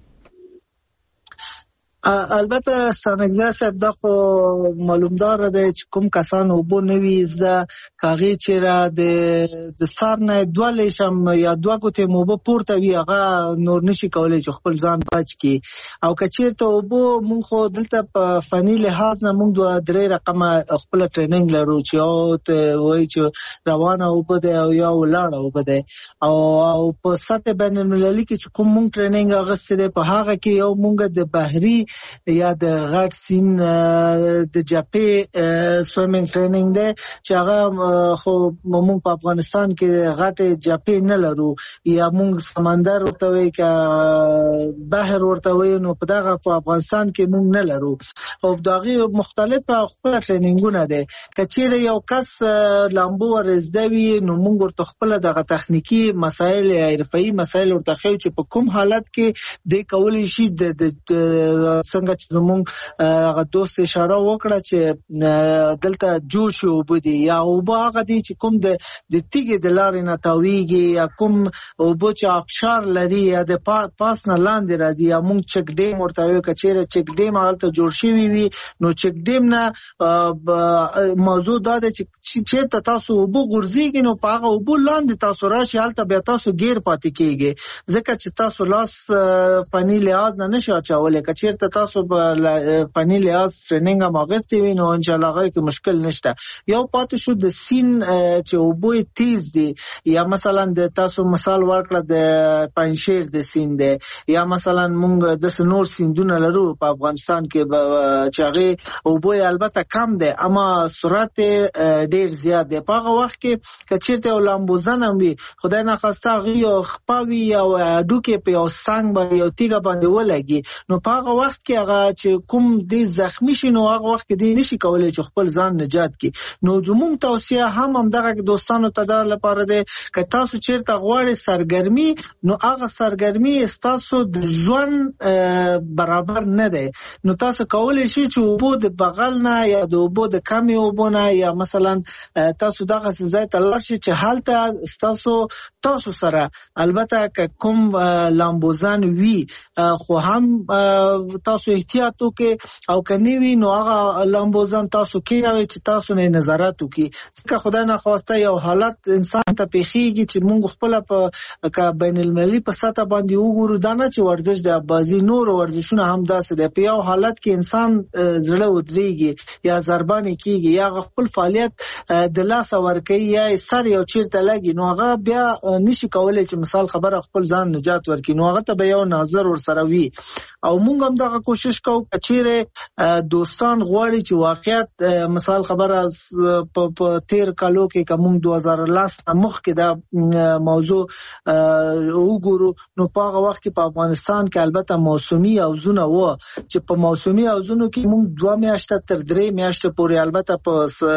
البته سانګزا صاحب دا خو معلومدار دی چې کوم کسان وبو نوي ز کاغي چې را د سار نه دوله شم یا دوه کوته موبو پورته وی هغه نور نشي کولای چې خپل ځان بچ کی او کچیرته وبو مونږ خو دلته په فني لحاظ نه مونږ دوه درې رقم خپل ټریننګ لرو چې او ته وای چې روانه وبو دی او یا ولاړه وبو دی او په سطح بین المللي کې چې کوم مونږ ټریننګ اغسته په هغه کې یو مونږ د بحري یا د غټ سین د جپې سویمینګ ټریننګ دی چې هغه خو موږ په افغانستان کې غټ جپې نه لرو یا موږ سمندر ورته وایي که بحر ورته وایي نو په دغه په افغانستان کې موږ نه لرو او دغه مختلف خپل ټریننګونه دي که چیرې یو کس لامبو ورزده وي نو موږ ورته خپل دغه تخنیکی مسایل حرفي مسایل ورته خو چې په کوم حالت کې د کولی شي د څنګه چې موږ هغه دوست اشاره وکړه چې دلته جوش وبدي یا وباغه دي چې کوم د تیګې د لارې نه تاویږي یا کوم وبو چې اقشار لري یا د پاس نه لاندې راځي یا موږ چک ډیم ورته وایو که چیرې چک ډیم هلته جوړ شوی وي نو چک ډیم نه موضوع دا ده چې چیرته تاسو وبو غورځيږي نو په هغه وبو لاندې تاسو راشي هلته بیا تاسو غیر پاتې کیږي ځکه چې تاسو لاس فني لحاظ نه نشي اچولای که چیرته تاسو فني لحاظ ټریننګ هم اغوستی وي نو ان شاء الله هغه کې مشکل نشته یو پاتې شو د سین چې وبو تیز دي یا مثلا د تاسو مثال ورکړه د پنځشیر د سین دی یا مثلا موږ د نور سیندونه لرو په افغانستان کې چې هغه وبو البته کم دی اما سرعت ډیر زیات دی په هغه وخت کې که چیرته لامبوزن هم وي خدای نه خواسته هغه یو خپاوي یا ډوکې په یو څنګ باندې یو تیګه باندې ولګي نو په هغه وخت کې هغه چې کوم دی زخمی شي نو هغه وخت کې دی نشي کولای چې خپل ځان نجات کړي نو زموږ توصیه هم دغه دوستانو ته در لپاره ده که تاسو چیرته غواړئ سرګرمي نو هغه سرګرمي تاسو د ژوند برابر نه ده نو تاسو کولای شئ چې وبو د بغل نه یا د وبو د کمی وبو نه یا مثلا تاسو دغه ځای ته لاړ شئ چې هلته تاسو سره البته که کوم لامبوزن وی خو هم تاسو احتیاط وکړئ او کني وی نو هغه لامبوزن تاسو کېږي چې تاسو نه نظارت وکړي ځکه خدای نه خواسته یو حالت انسان ته پیخیږي چې موږ خپل په بین المللي په سطح باندې وګورو دا نه چې ورزش د بازي نور ورزشونه هم داسې دی په یو حالت کې انسان زړه ودرېږي یا ضربانې کېږي یا خپل فعالیت د لاس ورکوي یا سر یو چیرته لګي نو هغه بیا نشي کولای چې مثال خبره خپل ځان نجات ورکړي نو هغه ته به یو نظر ورسره وي او موږ هم دغه کوشش کوو چې دوستان غواړي چې واقعیت مثال خبره په تیر کالو کې کوم 2010 مخکې دا موضوع وګورو نو په هغه وخت کې په افغانستان کې البته موسمي اوزونه و چې په موسمي اوزونو کې موږ 2 میاشتې تر 3 میاشتې پورې البته په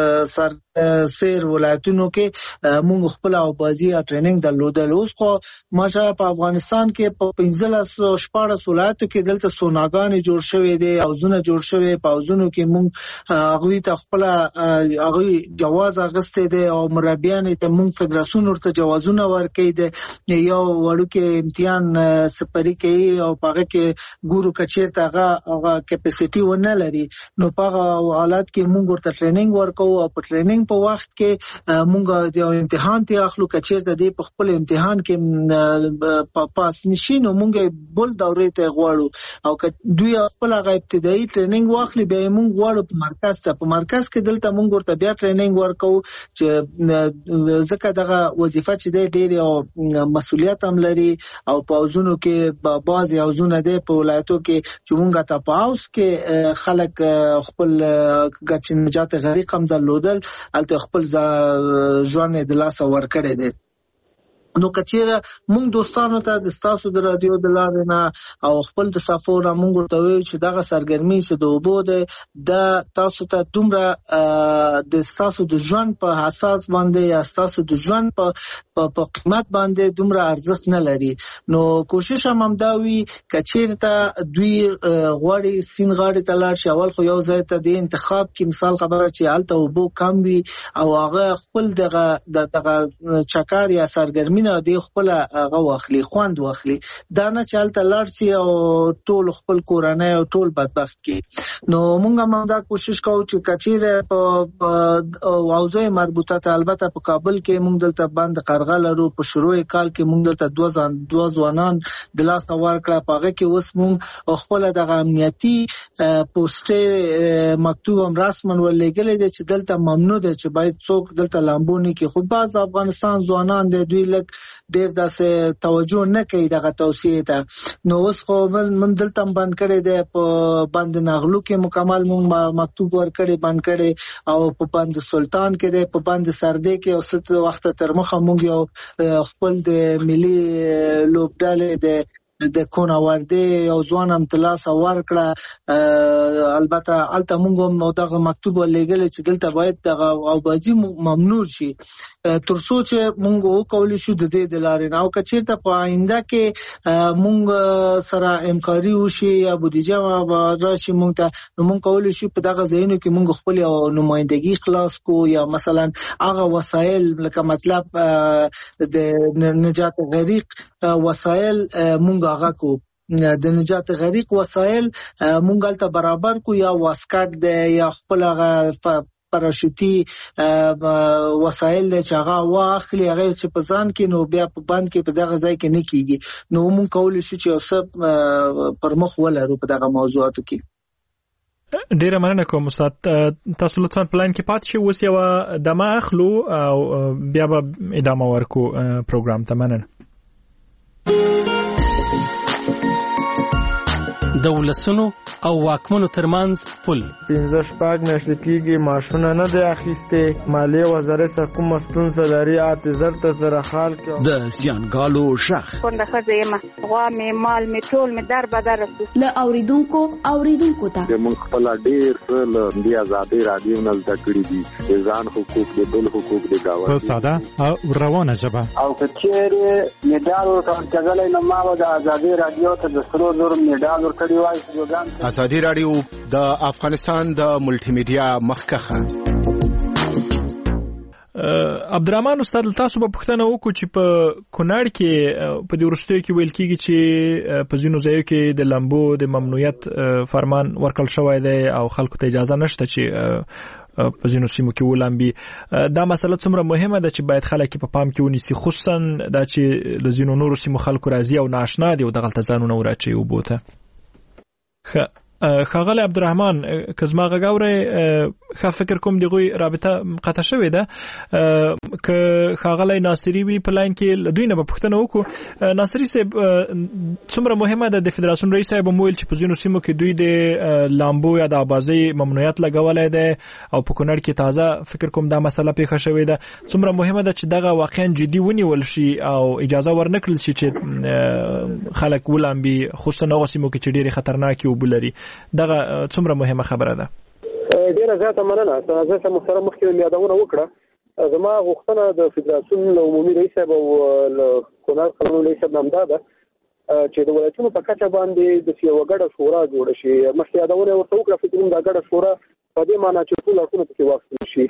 سیر ولایتونو کې موږ خپل او بازي ټریننګ درلودل اوس خو ماشه په افغانستان کې په 1514 ولایتو کې دلته سوناګان جوړ شوې دي او زونه جوړ شوې په اوزونو کې موږ هغه ته خپل هغه جواز اغسته دي او مربيان ته موږ فدراسیون ورته جوازونه ورکړي دي یو وړو کې امتحان سپری کوي او هغه کې ګورو کچیر ته هغه کیپاسټي ونه لري نو په حالات کې موږ ورته ټریننګ ورکو او په ټریننګ په وخت کې موږ د امتحان ته اخلو کچیر ته دی په خپل امتحان کې پاس نشي نو موږ بل دورې ته غواړو او که دوی خپل هغه ابتدایي ټریننګ واخلي به موږ غواړو په مرکز کې دلته موږ ورته بیا ټریننګ ورکو چې ځکه دغه وظیفه چې دی ډېر او مسؤلیت هم لري او په اوزونو کې بعضي اوزونه دی په ولایتو کې چې موږ ته په اوس کې خلک خپل ګټ نجات غریق هم درلودل الته خپل ژوند د لاس ورکړي دي نو کچیره موږ دوستانو ته د تاسو د رادیو د لارې نه او خپل د صفونه موږ ورته وایو چې دغه سرګرمي چې د وبو ده د تاسو ته دومره د تاسو د ژوند په اساس باندې یا تاسو د ژوند په قیمت باندې دومره ارزښت نه لري نو کوشش هم دا وی کچیرته دوی غوړي سین غاړي ته لاړ شي اول خو یو ځای ته د انتخاب کې مثال خبره چې الته وبو کم وي او هغه خپل دغه چکر یا سرګرمي نه دی خپل هغه واخلي خوند واخلي دا نه چالت لاړ شي او ټول خپل کورانه او ټول بدبخت کی نو موږ هم دا کوشش کوو چې کچیره په اوځي مربوطه ته البته په کابل کې موږ دلته باندې قرغه لرو په شروع کال کې موږ دلته دوه ځوانان د لاس ور کړه پاغه کې اوس موږ خپل د امنیتي پوسټ مکتوب هم رسمن ولېږلی دی چې دلته ممنوع دی چې باید څوک دلته لامبو نه کړي. خو بعض افغانستان ځوانان دی دوی لږ ډېر داسې توجه نه کوي دغه توصیې ته. نو اوس خو من دلته هم بند کړی دی، په بند نغلو کې مکمل مونږ مکتوب ورکړی بند کړی، او په بند سلطان کې دی، په بند سردې کې او ست وخت تر مخه مونږ یو خپل د ملي لوبډلې د کوناوردې یو ځوان هم ترلاسه ورکړه. البته هلته مونږ هم دغه مکتوب ولېږلی چې دلته باید دغه اوبازي ممنوع شي تر څو چې مونږ وکولی شو د دې د لارې نه. او که چېرته په آینده کې مونږ سره همکاري وشي یا بودیجه راشي مونږ ته، نو مونږ کولی شو په دغه ځایونو کې مونږ خپل یو نمایندګي خلاص کو، یا مثلا هغه وسایل لکه مطلب د نجات غریق وسایل مونږ هغه کو، د نجات غریق وسایل مونږ هلته برابر کو، یا واسکټ دی یا خپل هغه پراشوتي وسایل دی چې هغه واخلي هغه چې په ځان کې، نو بیا په بند کې په دغه ځای کې نه کېږي. نو مونږ کولی شو چې یو څه پر مخ ولرو په دغه موضوعاتو کې. ډیره مننه کوم استاد. تاسو لطفا پلان کې پات شئ، اوس یو دمه اخلو او بیا به ادامه ورکو پروګرام ته. مننه. د ولسونو او واکمنو ترمنځ پل 15 میاشتې کېږي معاشونه نه دی اخیستې، مالیې وزارت څخه کومه ستونزه لري، زر ته زره خال کې د زیانګالو شخ کونډه ښځه یم، غوا مې مال مې ټول مې در بدر له اوریدونکو ته موږ خپل ډېر له دې ازادي رادیو نه زده کړي دي، د ځان حقوق د بل حقوق د گاوند په ساده او روانه ژبه. او کچېرې میډال ورکړل نو ما د ازادي رادیو ته د سرو زر میډال ورکړی وای. ازادي رادیو د افغانستان د ملټي میډیا مخکخه. عبدالرحمن استاد، تاسو په پوښتنه وکړو چې په کونړ کې په دې وروستیو کې ویل کېږي چې په ځینو ځایو کې د لامبو د ممنوعیت فرمان ورکړل شوی دی او خلکو ته اجازه نشته چې په ځینو سیمو کې ولامبي. دا مسله څومره مهمه ده چې باید خلک په پام کې ونیسي، خصوصا دا چې د ځینو نورو سیمو خلکو راځي او ناشنا دي او دغلته ځانونه وراچوي اوبو ته. ښاغلی عبدالرحمن، که زما غږ اورئ، ښه فکر کوم دغوی رابطه قطع شوې ده. که ښاغلی ناصري وي په لاین کې، دوی نه به پوښتنه وکړو. ناصري صاحب، څومره مهمه ده، د فدراسیون رئیس صاحب هم ویل چې په ځینو سیمو کې دوی د لامبو یا د آبازۍ ممنوعیت لګولی دی او په کونړ کې تازه فکر کوم دا مسله پیښه شوې ده. څومره مهمه ده چې دغه واقعا جدي ونیول شي او اجازه ورنکړل شي چې خلک ولامبي، خصوصا هغه سیمو کې چې ډېرې خطرناکې اوبه لري. دغه څومره مهمه خبره ده. ډیره زیاته مننه. زه محترم مخکې یادونه وکړه، زما غوښتنه د فدراسیون عمومي رئیس صاحب او کونړ قانون رئیس صاحب نامدا ده چې د ولایتونو په کچه باندې د یوه ګډه شورا جوړه شي. مخکې یادونه ورته وکړه، فکر کوم دا ګډه شورا په دې معنی چې ټول اړخونه پکې واخیستل شي،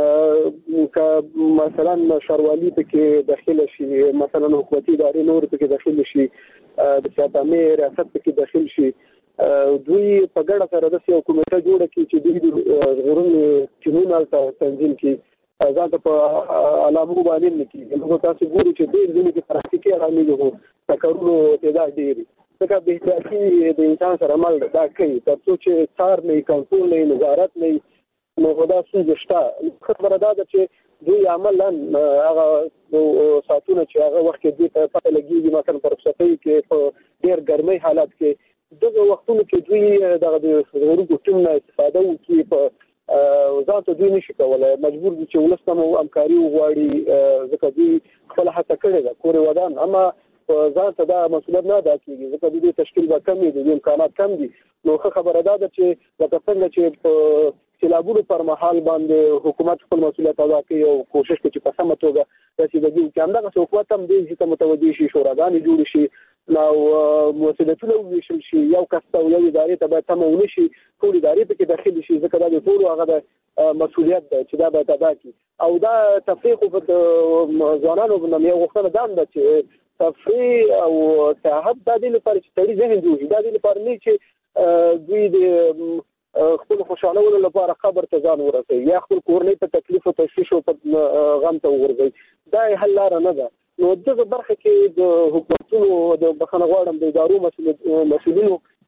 که مثلا ښاروالي پکې داخله شي، مثلا حکومتي ادارې نور پکې داخل شي، د سیاستامې ریاست پکې داخل شي. دوی په ګډه سره داسې یو کمیټه جوړه کړي چې دوی د ژغورنې ټیمونه هلته تنظیم کړي، ځان ته په علامو باندې نه کېږي. موږ تاسو ګورو چې ډېر ځینې کې ترافیکي علامې خو د کارونو تعداد ډېر وي، ځکه بې احتیاطي د انسان سره عمل دا کوي تر څو چې څار نه وي، کنټرول نه وي، نظارت نه وي، نو دا ستونزې شته. خبره دا ده چې دوی عملا هغه ساعتونه چې هغه وخت کې دوی ته پته لګېږي، مثلا په رخصتۍ کې په ډېر ګرمۍ حالت کې دغه وختونو کې دوی دغه د ژغورونکو ټیم نه استفاده وکړي، په ځان ته دوی نشي کولی، مجبور دي چې ولس ته مو همکاري وغواړي، ځکه دوی خپله هڅه کړې ده کور ودان، اما ځان ته دا مسؤلیت نه ادا کېږي، ځکه د دې تشکیل به کم وي، د دې امکانات کم دي. نو ښه خبره دا ده چې لکه څنګه چې په سیلابونو پر مهال باندې حکومت خپل مسؤلیت ادا کوي او کوشش کوي چې په سمه توګه رسیدګي وکړي، همدغسې حکومت هم دې ځای ته متوجه شي، شوراګانې جوړې شي، نو مسؤلیتونه وویشل شي، یو کس ته او یو ادارې ته باید تمه ونه شي، ټول ادارې پکې داخل شي، ځکه دا د ټولو هغه د مسؤلیت ده چې دا باید ادا کړي. او دا تفریح خو د ځوانانو یو غوښتنه دا ده چې تفریح او سیاحت دا دې لپاره چې سړي ذهن جوړ شي، دا دې لپاره نه چې دوی د خپل خوشحالولو لپاره قبر ته ځان ورسوي یا خپل کورنۍ په تکلیف او تشویش او په غم ته وغورځوي. دا یې حل لاره نه ده. نو دغه برخه کې د حکومتونو د بخښنه غواړم د ادارو مسؤلینو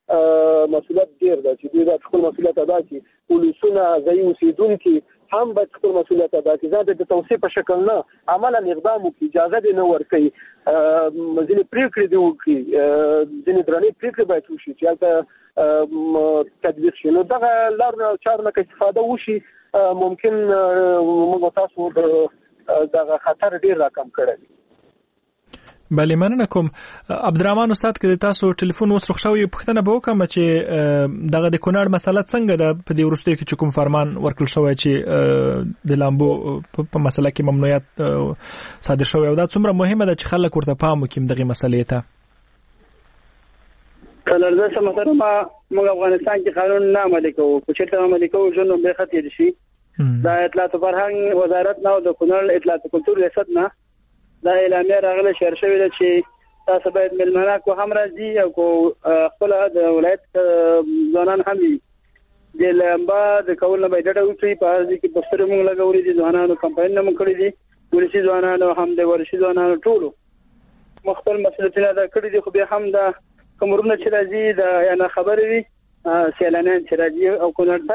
مسؤلیت ډیر دی چې دوی د خپل مسؤلیت ادا کړي. پولیسونه ځای اوسیدونکي هم باید خپل مسؤلیت ادا کړي. ځکه د توصیه په شکل نه عملا اقدام وکړي، اجازه دې نه ورکړي، ځینې پریکړې دې وکړي، ځینې درنې پریکړې باید وشي چې هلته تطبیق شي. نو دغه لارو چارو نه که استفاده وشي ممکن موږ تاسو دغه خطر ډیر راکم کړی. بله مننه کوم. عبدالرحمن استاد که تاسو ټلیفون اوس رخ شوی پوښتنه به وکړم چې دغه د کونړ مسله څنګه ده په دې وروستیو کې چې کوم فرمان ورکړل شوی چې د لامبو په مسله کې ممنوعیت صادر شوی او دا څومره مهمه ده چې خلک ورته پام وکړي دغه مسلې ته؟ کله چې محترمه موږ افغانستان کې قانون نه عملي کوو، په چیرته عملي کوو ژوند به خطر شي. دا اطلاعات فرهنګ وزارت نه او د کونړ اطلاعات کلتور ریاست نه دا اعلامیه راغله شهر شوی ده چې تاسو باید ملمنه کو هم راځي او کو خپل د ولایت ځوانان هم دي د لامبا د کول نه باید ډډه وکړي. په ځکه کې بستر موږ لګولې دي، ځوانانو کمپاین نه موږ کړی دي، ولسی ځوانانو هم د ورشي ځوانانو ټولو مختلف مسؤلیتونه دا کړی دي. خو به هم دا کومرونه چې راځي دا یا نه خبرې وي سیلانیان چې راځي او کونړ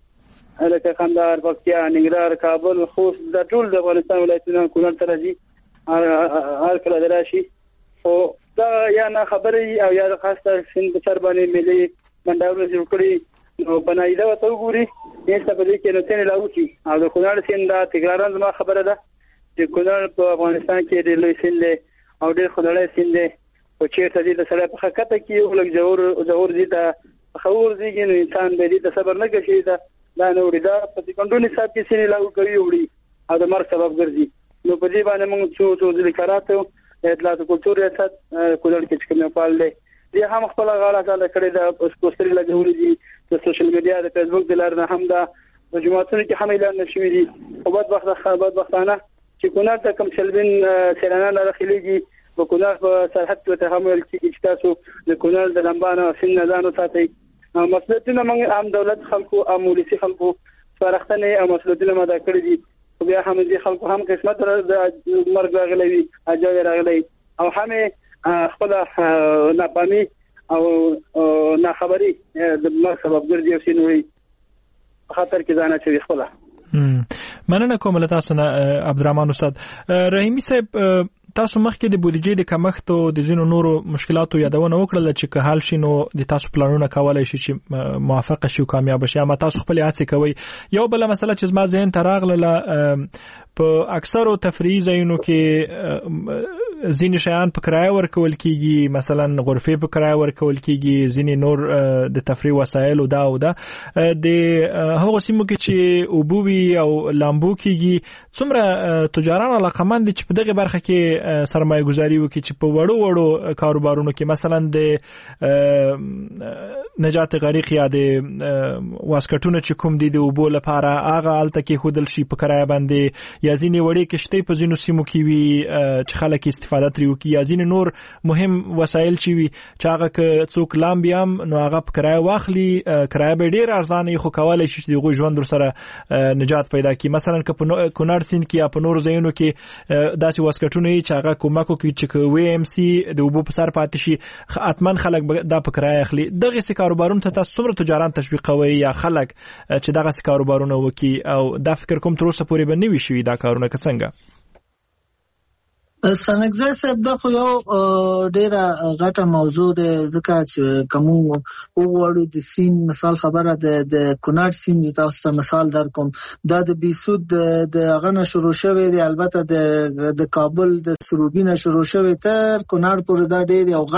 ته لکه کندهار، پکتیا، ننګرهار، کابل، خوست دا ټول د افغانستان ولایتونه کونړ ته راځي هر کله دراشي. او دا یا نه خبرې او یا خاصه سند سر باندې ملي منډاونه جوړ کړي نو بنایده وته وګوري هیڅ په دې کې نه تنه لاوچی. او د کونړ سند دا تکرارا زما خبره ده چې کونړ په افغانستان کې ډېر لوی سند او ډېر خلړی سند او چیرته دې د سره په حقیقت کې یو لږ جوړ دي ته خور دیږي نو انسان به دې صبر نه کوي دا نو وردا په سکندونی صاحب کې سینې لاو کوي وړي او د مرګ سبب ګرځي. نو په دې باندې موږ څو ذکرات اطلاعات کلتور ریاست کولر کې کوم فعال دی دې هم خپل غاړه ځاله کړی دا پوسټري لګولې دي د سوشل میډیا د فیسبوک د لارې هم دا د جماعتونو کې هم اعلان نشوي دي. او بدبختانه چې کونړ ته کوم سلبین سیلانیان راخليږي په کونړ په سرحد کې ته هم ورکی چې تاسو د کونړ د لمبانو سن ځانو ساتي. مسؤلیتونه موږ هم دولت خلکو او مولسي خلکو فرښتنه او مسؤلیتونه ماده کړی دي. بیا هم دي خلکو هم قسمت د مرګ راغلی اجازه راغلی او هم خپل ناپامي او ناخبري د مرګ سبب ګرځي او سینوي خطر کې ځان اچوي خپل. مننه کوم له تاسو نه عبدالرحمن استاد. رحیمی صاحب تاسو مخکې د بودیجې د کمښت او د ځینو نورو مشکلاتو یادونه وکړه چې که حل شي نو د تاسو پلانونه کولای شي چې موافق شي او کامیاب شي، اما تاسو خپل هڅې کوي. یو بل مسله چې زما ذهن ته راغله په اکثرو تفریحي ځایونو کې ځینې شیان په کرایه ورکول کیږي، مثلا غرفې په کرایه ورکول کیږي، ځینې نور د تفریح وسایل او دا د هغو سیمو کې چې اوبوي او لامبو کیږي څومره تجاران علاقمند چې په دغه برخه کې سرمایه گذاري وکړي چې په وړو کاروبارونو کې مثلا د نجات غریق یا د واسکټونو چې کوم دي د اوبو لپاره هغه الته کې خودل شي په کرایه باندې، یا ځینې وړې کشتۍ په ځینو سیمو کې وي چې خلک استفاده ترې وکړي، یا ځینې نور مهم وسایل چې وي چې هغه که څوک لامبي هم نو هغه په کرایه واخلي، کرایه به ډېر ارزانه خو کولی شي چې د هغوی ژوند ورسره نجات پیدا کړي. مثلا که په کونړ سیند کې یا په نورو ځایونو کې داسې واسکټونه وي چې هغه کومک وکړي چې وی ام سی د اوبو په سر پاتې شي، حتما خلک دا په کرایه اخلي. دغه کاروبارونو ته تاسو څومره تجاران تشویقوي یا خلک چې دغه کاروبارونه وکړي، او دا فکر کوم تر اوسه پورې به نه وي شوي دا کارونه که څنګه؟ سنګزه صاحب دا خو یو ډیره غټه موضوع ده، ځکه چې کوم وګړو د سین مثال خبره د کونړ سین تاسو ته مثال در کوم، دا د بیسود د غنه شروع شوی دی، البته د کابل د سروبینه شروع شوی تر کونړ پورې دا ډیره یو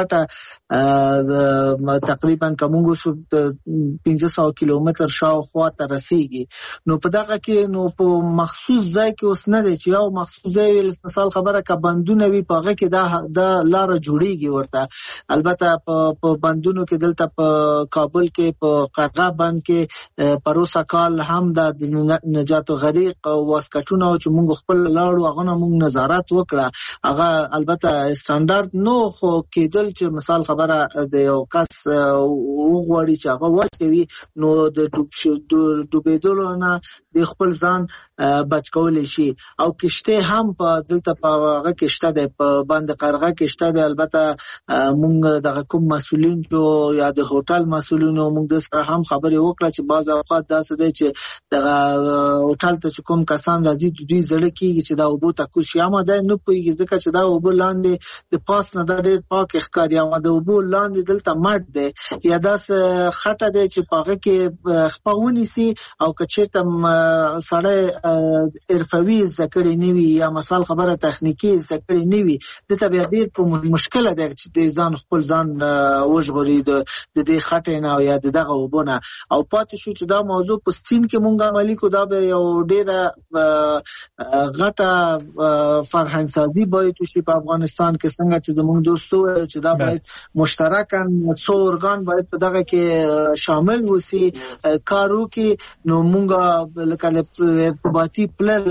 غټه تقریبا کومو 1500 کیلومتر شاوخوا ته رسیږي. نو په دغه کې نو په مخصوص ځای کې اوس نه دی چې یو مخصوص ځای مثال خبره بندونه وی پاغه کې دا لار جوړیږي ورته. البته په بندونو کې دلته په کابل کې په قرغه بند کې پروسه کال هم د نجات غریق واسکټونه چې موږ خپل لاړو هغه موږ نظارت وکړه، هغه البته سټانډرد نو خو کېدل چې مثال خبره د یو کس وغوړي چې هغه واچوي نو د ډوبېدلو نه د خپل ځان بچ کولی شي. او کشته هم په دلته په هغه کې شته د باندې قرغه کې شته د البته مونږ د کوم مسولین جو یا د هوټل مسولینو مونږ د سره هم خبرې وکړه چې بعض اوقات داسې دی چې د هوټل ته کوم کسان راځي دوی زړه کېږي چې دا اوبو تکو شي اما دا نه پوهېږي ځکه چې دا اوبو لاندې د پاس نه دا ډېر پاک ښکاري اما د اوبو لاندې دلته مټ دی یا داسې خټه دی چې په هغه کې خپه ونیسي او که چېرته سړی حرفوي زده کړی نه وي یا مثال خبره تخنیکي زده کړی نه وي دلته بیا ډېر مشکله ده چې د ځان خپل ځان وژغوري د دې خټې نه او یا د دغه اوبو نه او پاتې شو چې دا موضوع په سین کې مونږ عملي کړو دا به یو ډېره غټه فرهنګ سازي باید وشي په افغانستان کې څنګه چې زموږ دوستو چې دا باید مشترکاً څو ارګان باید په دغه کې شامل وسی کار وکړي نو مونږ لکه ارتباطي پلان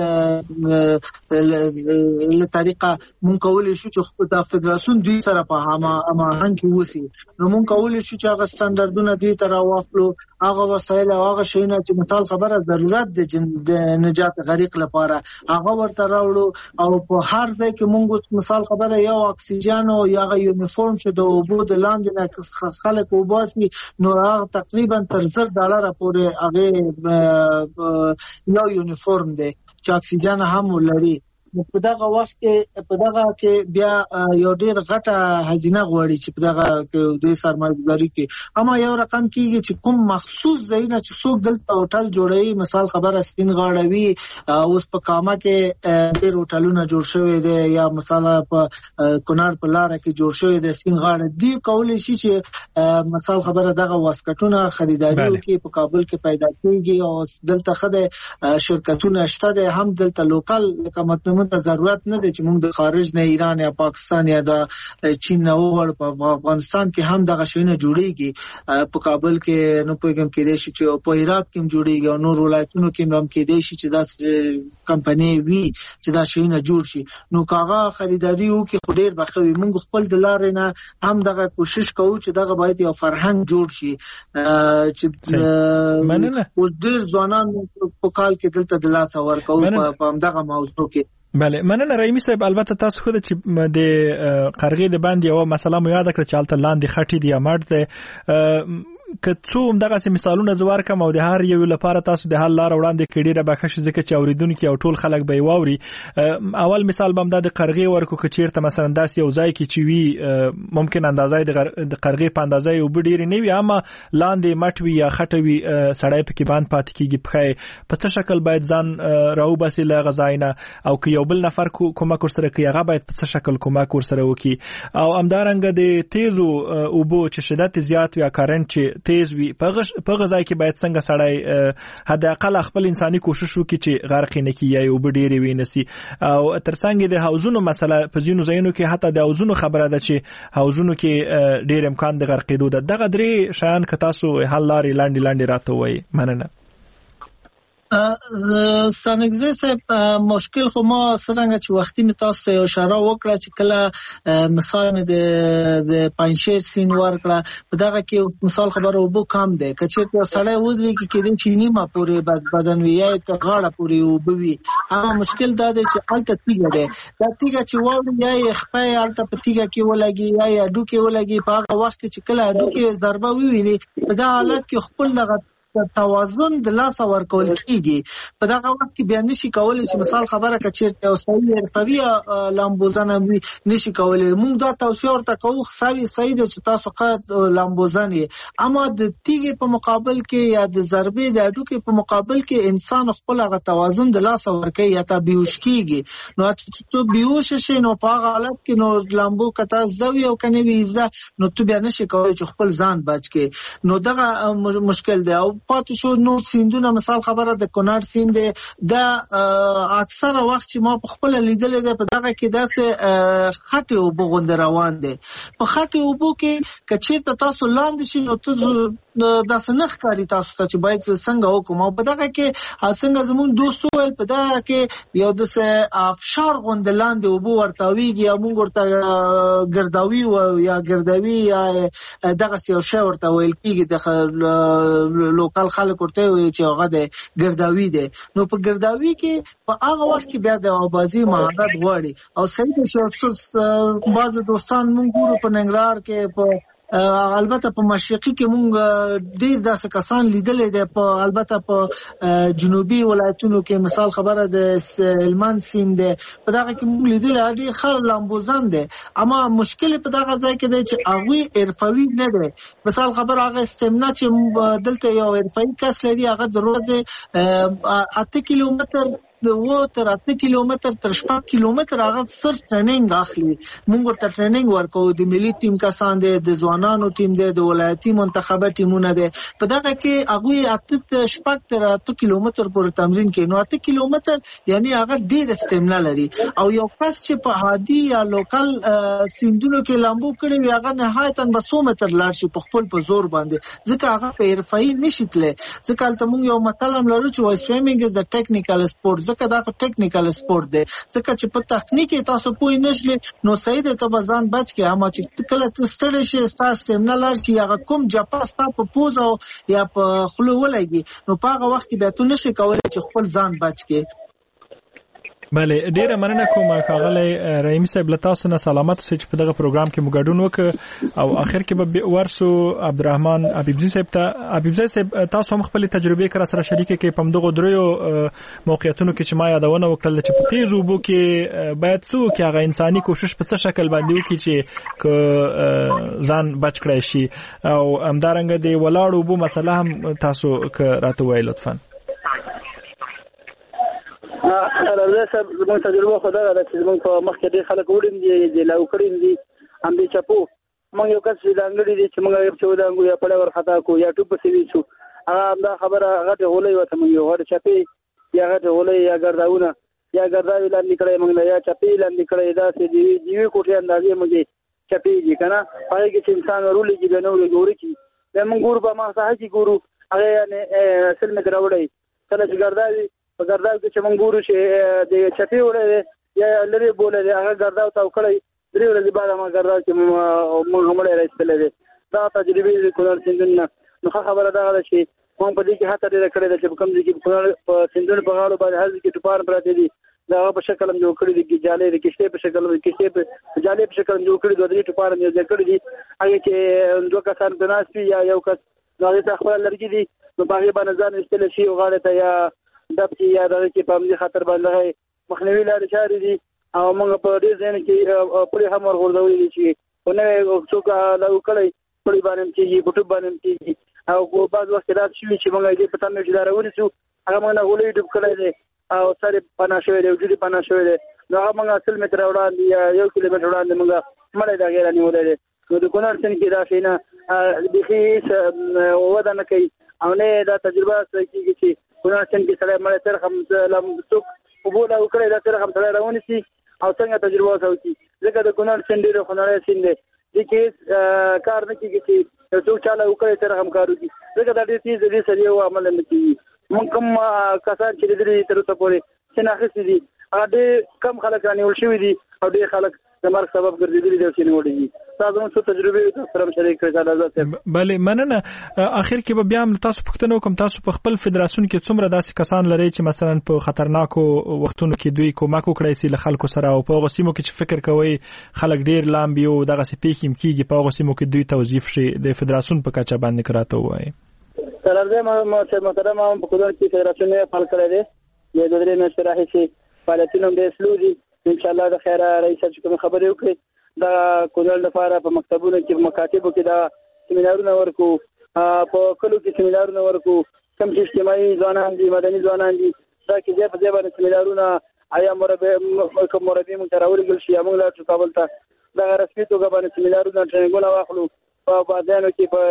له طریقه مونږ کولی شو چې د فدراسیون دوی سره په هماهنګ کې وسی نو مونږ کولی شو چې هغه سټانډرډونه دوی ته راواخلو هغه وسایل او هغه شیونه چې مثال خبره ضرورت د نجات غریق لپاره هغه ورته راوړو او په هر ځای کې مونږ مثال خبره یو اکسیجن او یا یونیفورم چې د اوبو د لاندې نه خلک وباسي نو هغه تقریبا تر $100 پورې هغه یو یونیفورم دی چې اکسیجن هم ولري په دغه وخت کې بیا یو ډیر غټه هزینه غواړي چې په دغه د سرمایه‌ګذاري کې اما یو رقم کېږي چې کوم مخصوص ځایونه چې څوک دلته هوټل جوړوي مثال خبره سپین غاړوي اوس په کامه کې ډیر هوټلونه جوړ شوی دی یا مثلا په کونړ په لاره کې جوړ شوی دی سپین غاړه دی کولی شي چې مثال خبره دغه واسکټونه خریداري وکړي په کابل کې پیدا کېږي او دلته خدای شرکتونه شته دي هم دلته لوکل کومه ته ضرورت نه دی چې موږ د خارج نه ایران یا پاکستان یا د چین نه وغواړو په افغانستان کې هم دغه شیونه جوړیږي په کابل کې نو پوهیږم کېدای شي چې په هرات کې هم جوړیږي او نور ولایتونو کې هم کېدای شي چې دا کمپنۍ وي چې دا شیونه جوړ شي نو کاغه خریداري وکړي خو ډېر بخوي موږ خپل د لارې نه هم دغه کوشش کوو چې دغه باید یو فرهنګ جوړ شي چې ډېر ځوانان په کال کې دلته د لاس ورکوي په همدغه موضوع کې بله مننه رحیمي صاحب البته تاسو خو د قرغې د باندې یو مسله مو یاد کړ چې الته لاندې خټې دی امر ده که څو دغه مثالونه زوار کوم او د هر یو لپاره تاسو د حل لار وړاندې کړي را بخښ ځکه چې اوریدونکو او ټول خلک به واوري اول مثال بم د قرغې ورکو که چیرته مثلا داس یو ځای کې چې وی ممکن اندازې د قرغې په اندازې یو ډیر نه وي اما لاندې مټوي یا خټوي سړی په کې باندې پات کېږي په څه شکل باید ځان راو باسي له غزاینه او که یو بل نفر کومک ورسره کوي هغه باید په څه شکل کومک ورسره وکي او امدارنګ د تیزو اوبو چې شدت زیات یا کارنټ تیز وي په غذای کې باید څنګه سړی حد اقل خپل انساني کوشش وکړي چې غرق نه کیږي یا وب ډېری وینسي او ترڅنګ د حوضونو مسله په ځینو ځایونو کې حتی د حوضونو خبره ده چې حوضونو کې ډېر امکان د غرقېدو ده دغه درې شیان که تاسو حل لارې لاندې راته وایي مننه سانګزه صاحب مشکل خو ما څنګه چې وختي می تاسو ته اشاره وکړه چې کله مثال د پنځشیر سین ورکړه په دغه کې مثال خبره وبو کم ده کچې ته سړی ودري کې کېدم چې نیمه پورې بدن ویای ته غاړه پورې وبوي اما مشکل دا دی چې الته تیګه ده دا تیګه چې وړي یا خپې الته په تیګه کې ولګي یا اډو کې ولګي په هغه وخت چې کله اډو کې ضربه ویلي دا حالت کې خپل لغه توازن د لاس ورکول کیږي په دغه وخت کې بیان نشي کولای چې مثال خبره کچې او صحیح ارتوی لامبوزن نشي کولای موږ دا توصیه ورته کوو صحیح ده چې تاسو قد لامبوزن اما د تیګې په مقابل کې یا د ضربې د اډو کې په مقابل کې انسان خپل هغه توازن د لاس ورکوي یا ته بیهوش کیږي نو چې تو بیهوش شې نو په هغه حالت کې نو لامبو کته زوی او کني ویزه نو تو بیا نشي کولای چې خپل ځان بچ کې نو دغه مشکل دی او پاتې شو نو سیندونه مثال خبره د کونړ سیند د اکثره وخت چې ما په خپل لیدلې ده په دغه کې داسې خټې او بغوند روان دي په خټې او بو کې کچیرته تاسو لاندې شي نو داسې نه ښکاري تاسو ته چې باید څنګه وکړو او په دغه کې څنګه زموږ دوستو ول په دغه کې یو داسې افشار غوند لاندې او بو ورتاویږي یا موږ ورته ګرداوي یا ګرداوي یا دغه یو شی ورته ویل کېږي د کال خلک ورته وي چې هغه د ګرداوي دی. نو په ګرداوي کې په هغه وخت کې بیا د اوبازي مهارت غواړي او صحیح شي. افسوس بعض دوستان مونږ ګورو په ننګرهار کې په البته په مشرقي کې مونږ ډیر داسې کسان لیدلې دي، په البته په جنوبي ولایتونو کې مثال خبره د هلمند سیند دی، په دغه کې مونږ لیدلې ډیر خلک لامبوزان دي، اما مشکل په دغه ځای کې دی چې هغه حرفوي نه دی. مثال خبره هغه استمنا چې دلته یو حرفوي کس لري، هغه د ورځې 8 کیلومتر و تر 8 کیلومتر تر 8 کیلومتر هغه صرف ټریننګ اخلي. موږ ورته ټریننګ ورکو، د ملي ټیم کسان دي، د ځوانانو ټیم دي، د ولایتي منتخبه ټیمونه دي. په دغه کې هغه 8 تر 8 کیلومتر پورې تمرین کوي. نو 8 کیلومتر یعنی هغه ډیر استمنا لري. او یو کس چې په هادي یا لوکل سیندونو کې لامبو کړي وي، هغه نهایتاً به 100 متر لاړ شي په خپل په زور باندې، ځکه هغه په حرفوي نشي تللی. ځکه هلته موږ یو متل هم لرو چې وایي سویمینګ از د ټیکنیکل سپورت، ځکه دا ټیکنیکل سپورت دی. ځکه چې په تخنیک تاسو پوه نشئ نو صحیح دی، ته به ځان بچ کې. اما چې کله ته ستړی شې، ستا استمنا لاړ شي، هغه کوم جپا ستا په پوز او یا په خولو ولګي، نو په هغه وخت کې بیا ته نشې کولی چې خپل ځان بچ کې. بله، ډیره مننه کوم ښاغلی رحیمي صاحب، له تاسو نه سلامت اوسئ چې په دغه پروګرام کې مو ګډون وکړ. او اخر کې به ورسو عبدالرحمن حبیبزي صاحب ته. حبیبزي صاحب، تاسو هم خپل تجربې کړه سره شریک کړئ په همدغو دریو موقعیتونو کې چې ما یادونه وکړل چې په تیز اوبو کې باید څه وکړي، هغه انساني کوشش په څه شکل باندې وکړي چې ځان بچ کړی شي، او همدارنګه د ولاړو اوبو مسله هم تاسو راته وایئ لطفا. راځه صاحب، زموږ تجربه خو دغه ده چې زموږ په مخکې ډېر خلک وړي دي، د لاو کړي دي همدې چپو. موږ یو کس چې د انګړي دي چې موږ چې د انګو یا پړې ورخطا کو یا ټوپ پسې ویچو، هغه همدا خبره غټې غولۍ ورته موږ یو غټې چپې یا غټې غولۍ یا ګرداونه یا ګرداوې لاندې کړی موږ یا چپې لاندې کړی، داسې د یوې کوټې اندازې موږ چپې دي که نه، هغې کې چې انسان ورولېږي بیا نه ورګوري کي. بیا موږ ګورو په ما ساحه کې ګورو، هغه یعنې 100 متره وړی. کله چې ګرداوې په ګرداو کې چې موږ ګورو چې د چپې وړی دی یا لرې بولی دی، هغه ګرداو تاو کړی، 3 ورځې بعد هغه ګرداو چې موږ مړی راایستلی دی. دغه تجربې د کونړ سیندونو نه. نو ښه خبره دغه ده چې موږ په دې کې هڅه ډېره کړې ده چې په کوم ځای کې په سیندونو په غاړو باندې هر ځای کې ټوپان پراته دي، د هغه په شکل هم جوړ کړي دي، جالۍ د کښتۍ په شکل جالۍ په شکل هم جوړ کړي دي، 2 ټوپان هم یو ځای کړي دي. هغې کې 2 کسان پرې ناست وي یا یو کس، نو هغې ته خپله لرګي دي، نو په هغې باندې ځان ویستلی شي او غاړې ته یا دب کې یا دغه کې په همدې خطر باندې مخنیوي لارې چارې دي. او موږ په ډېر ځایونو کې پړې هم ورغورځولي دي چې په نوی څوک لاګو کړی پړې باندې هم کېږي، په ټوپ باندې هم کېږي. او بعض وخت کې داسې شوي چې موږ دې په تمه چې دا راونیسو، هغه موږ نه غولۍ ډوب کړی دی او سر یې پناه شوی دی، وجود یې پناه شوی دی. نو هغه موږ 100 متره وړاندې یا 1 کیلومتر وړاندې موږ مړی د هغې رانیولی دی. نو د کونړ سیند کې دا شی نه بیخي وده نه کوي او نه دا تجربه کېږي چې کونړ سیند کې سړی مړی تر هم څوک اوبو لاګو کړی دا تر هم سړی راونیسي او څنګه تجربه ورته وکړي. ځکه د کونړ سیند ډېر خونړی سیند دی، دې کې کار نه کېږي چې یو څوک چا لاګو کړی تر هم کار وکړي، ځکه دا ډېر تیز دې سره یو عمل نه کېږي. موږ کوم کسان چې لیدلي دي تر اوسه پورې سیند اخیستي دي، هغه ډېر کم خلک رانیول شوي دي او ډېر خلک د مرګ سبب ګرځېدلي دي او سیند وړي دي. تاسو زموږ څو تجربې تاسو سره شریک کړئ. بله، مننه. اخر کې به بیا هم تاسو پوښتنه وکړم، تاسو په خپل فدراسیون کې څومره داسې کسان لرئ چې مثلا په خطرناکو وختونو کې دوی کومک وکړی سي له خلکو سره، او په هغو سیمو کې چې فکر کوئ خلک ډېر لامبي او دغسې پیښې هم کېږي، په هغو سیمو کې دوی توظیف شي، د فدراسیون په کچه باندې که راته ووایئ. سرارځی محترم، هم په کونړ کې فدراسیون یې فعال کړی دی، د 3 میاشتې راهیسې فعالیتونه هم ډېر سلو دي. انشاءالله د خیره رئیس صاحب چې کومې خبرې وکړي، دا کونړ لپاره په مکتبونو کې، په مکاتبو کې دا سیمینارونه ورکو، په کلو کې سیمینارونه ورکو، کوم چې اجتماعي ځوانان دي، مدني ځوانان دي، دا کې ځای په ځای باندې سیمینارونه یا مربع موږ ته راولېږل شي یا موږ لاړ شو کابل ته، دغه رسمي توګه باندې سیمینارونه ټریننګونه واخلو په بازارونو کې، په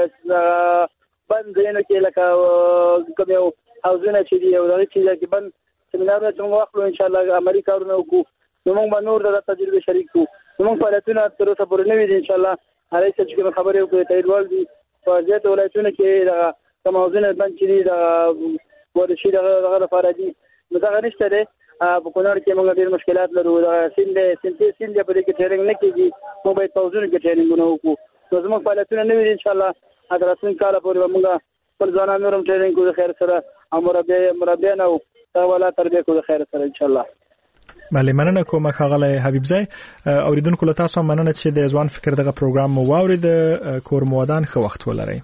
بند ځایونو کې لکه کوم یو حوضونه چې دي او دغه چیزه کې بند سیمینارونه چې موږ واخلو، انشاءالله عملي کارونه وکړو. نو موږ به نور د تجربې شریک کړو. نو موږ فعالیتونه تر اوسه پورې نوي دي، انشاءالله رئیس صاحب چې کومې خبرې وکړې تاییدوال دي. په زیاتو ولایتونو کې دغه کوم حوضونه بند چې دي دغه ورشي دغه لپاره دي، نو دغه نشته دی. په کونړ کې موږ ډېر مشکلات لرو، دغه سیند په دې کې ټریننګ نه کېږي، موږ باید په حوضونو کې ټریننګونه وکړو. نو زموږ فعالیتونه نوي دي، انشاءالله د راتلونکي کاله پورې به موږ پر ځوانان نورم ټریننګ کو د خیر سره مربي نه ولا تربیه کو د خیر سره ان شاء الله. بله مننه کوم ښاغلی حبیب زای. اوریدونکو له تاسو مننه چې د ځوان فکر دغه پروګرام مو واورید. کور مودان ښه وخت ولرئ.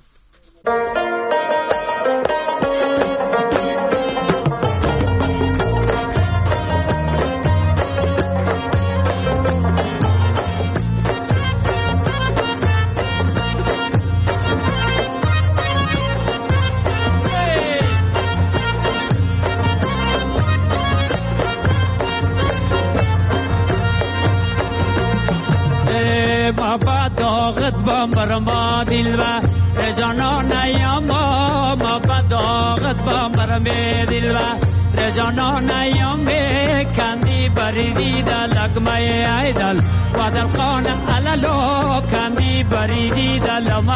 برما دل و رجانان یاما ما بداغت با مرم دل و رجانان یام کندی بریدی دلک مای ایدل و دل خان علالو کندی بریدی دلما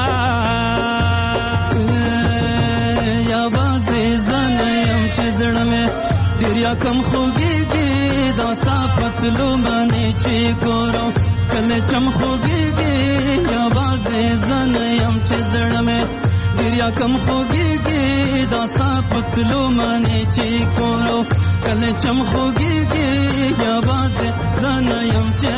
یا بازی زنیم چه زڑمه دریا کم خوگی گی داستا پتلو منی چی گورو کل چم خوگی گی یا بازی زنیم چه زڑمه دریا کم خوگی گی داستا پتلو منی چی گورو کل چم خوگی گی یا بازی زنیم چه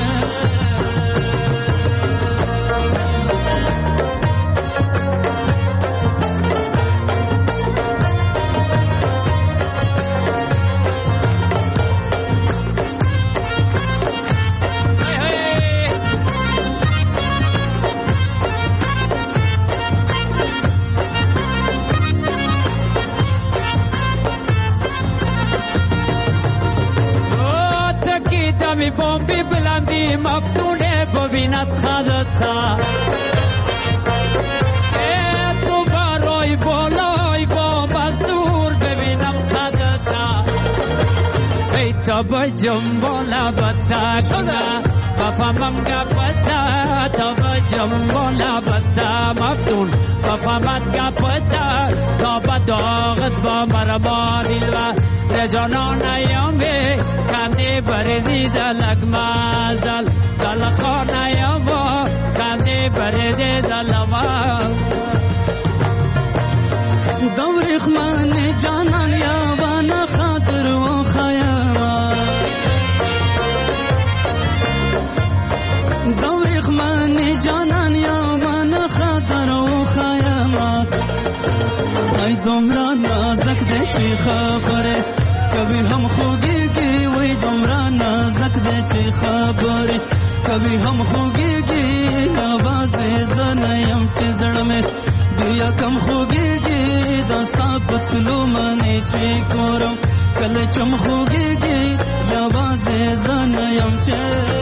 بومبی بلندی مفتونه ببیند خدتا تو برای بالای بوم از دور ببینم خدتا ای تا بجم بالا بتا کنه بفهمم گپتا تا بجم بالا بتا مفتون بفهمت گپتا تا بداغت با مرما دیلوه رجانان ایامه کندی بردی دلک مازل دل خان ایامه کندی بردی دلما دوری خمان جانان یابان خاطر و خیاما دوری خمان جانان یابان خاطر و خیاما ای دمران نازک ده چی خبره کبھی ہم خوگی گی وہی دمرا نازک دے چی خبری کبھی ہم خوگی گی آواز زنیم چی زڑ میں دیا کم خوگی گی داستا پتلو منی چی کورو کل چم خوگی گی آواز زنیم چی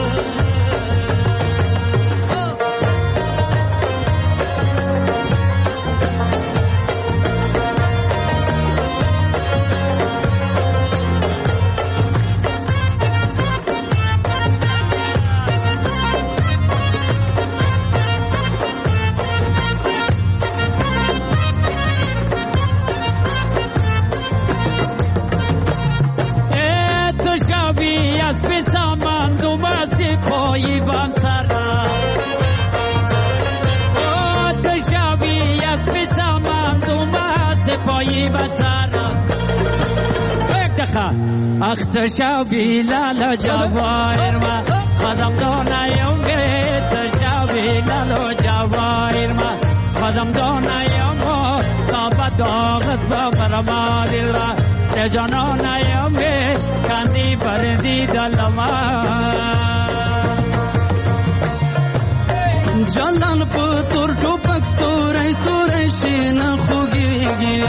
اختشابی لالا جواهر ما خدم دانا یومه تشابی لالا جواهر ما خدم دانا یومه تا بداغت با مرما دیلوا رجانان یومه کندی بردی دلما جانان پتر ټوپک سورای سورای شین خوږیږي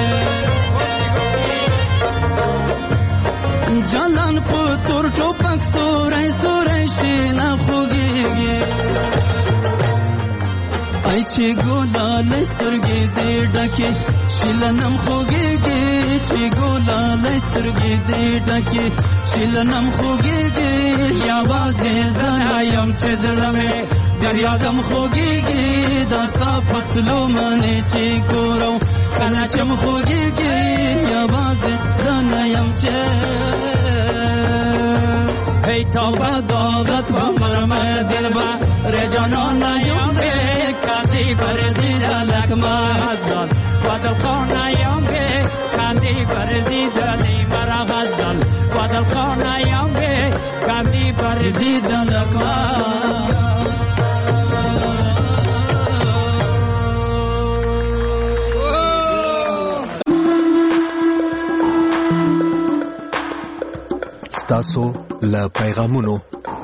جانان پتر ټوپک سورای سورای شین خوږیږي ای چې ګولال سترګې دې ډکه شیلنم خوږیږي چې ګولال سترګې دې ډکه شیلنم خوږیږي یا بازه زنایم چې زړمه دریا کم خوږیږي داستا پتلو منې چې ګورو کله چې م خوږیږي یا بازه زنایم چې هی توبه داغت با مرمه دل با رجانان یم کاتی بردی دلک مازال ودل خانایم به کندی بردی دلی مرا غزل ودل خانایم به کندی بردی دلکما تاسو له پیغامونو.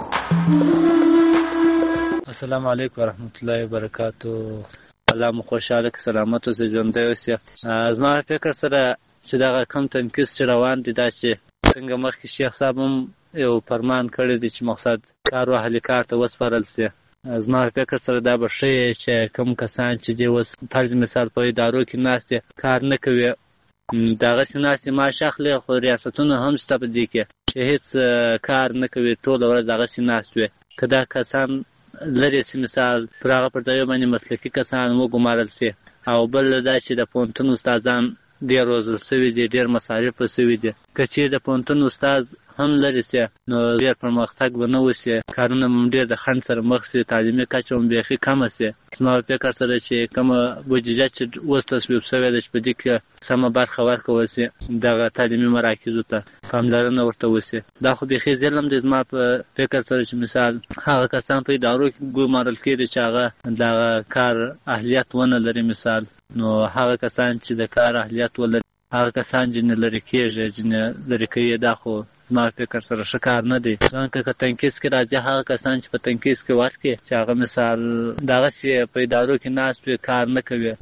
السلام علیکم ورحمت الله وبرکاتو. الله مو خوشاله که سلامت اوسه ژوندی اوسه. زما فکر سره چې دا کم تنکیس چې روان دي دا چې څنګه مخکې شیخ صاحب هم یو فرمان کړی دی چې مقصد کار او اهل کار ته وسپارل سي. زما فکر سره دا به ښه چې کم کسان چې دی اوس فرض مثال په ادارو کې ناست کار نه کوي دغسې ناستې معاش اخلي خو ریاستونه هم شته په دې کې چې هېڅ کار نه کوي ټوله ورځ دغسې ناست وي. که دا کسان لرې سي مثال پر هغه پر ځایو باندې مسلکي کسان وګمارل سي او بل دا چې د پوهنتون استادان ډېر روزل سوي دي ډېر مصارف سوي دي که چیرې د پوهنتون استاد هم لرې سي نو ډېر پرمختګ به نه وسي کارونه هم ډېر د خنډ سره مخ سي تعلیمي کچه هم بیخي کمه سي. زما فکر سره چې کومه بودیجه چې اوس تصویب سوې ده چې په دې کې سمه برخه ورکول سي دغه تعلیمي مراکزو ته پاملرنه ورته وسي دا خو بیخي ظلم دی. زما په فکر سره چې مثال هغه کسان په ادارو کې ګمارل کېږي چې هغه دغه کار اهلیت ونه لري مثال نو هغه کسان چې د کار اهلیت ولري هغه کسان چې نه لري کېږي چې نه لري کوي دا خو زما فکر سره ښه کار نه دی. ځکه که تنکیس کې راځي هغه کسان چې په تنکیس کې ورکړي چې هغه مثال دغسې په ادارو کې ناست وي کار نه کوي.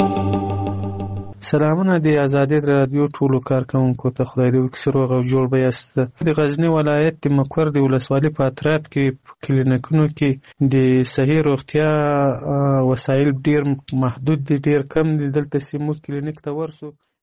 سلامونه د ازادي رادیو ټولو کارکونکو ته خدای دې وکړي روغ او جوړ به یاست. د غزنی ولایت د مکور د ولسوالۍ په اطراف کې کلینیکونو کې د صحي روغتیا وسایل ډېر محدود دي ډېر کم دي. دلته چې موږ کلینیک ته ورسو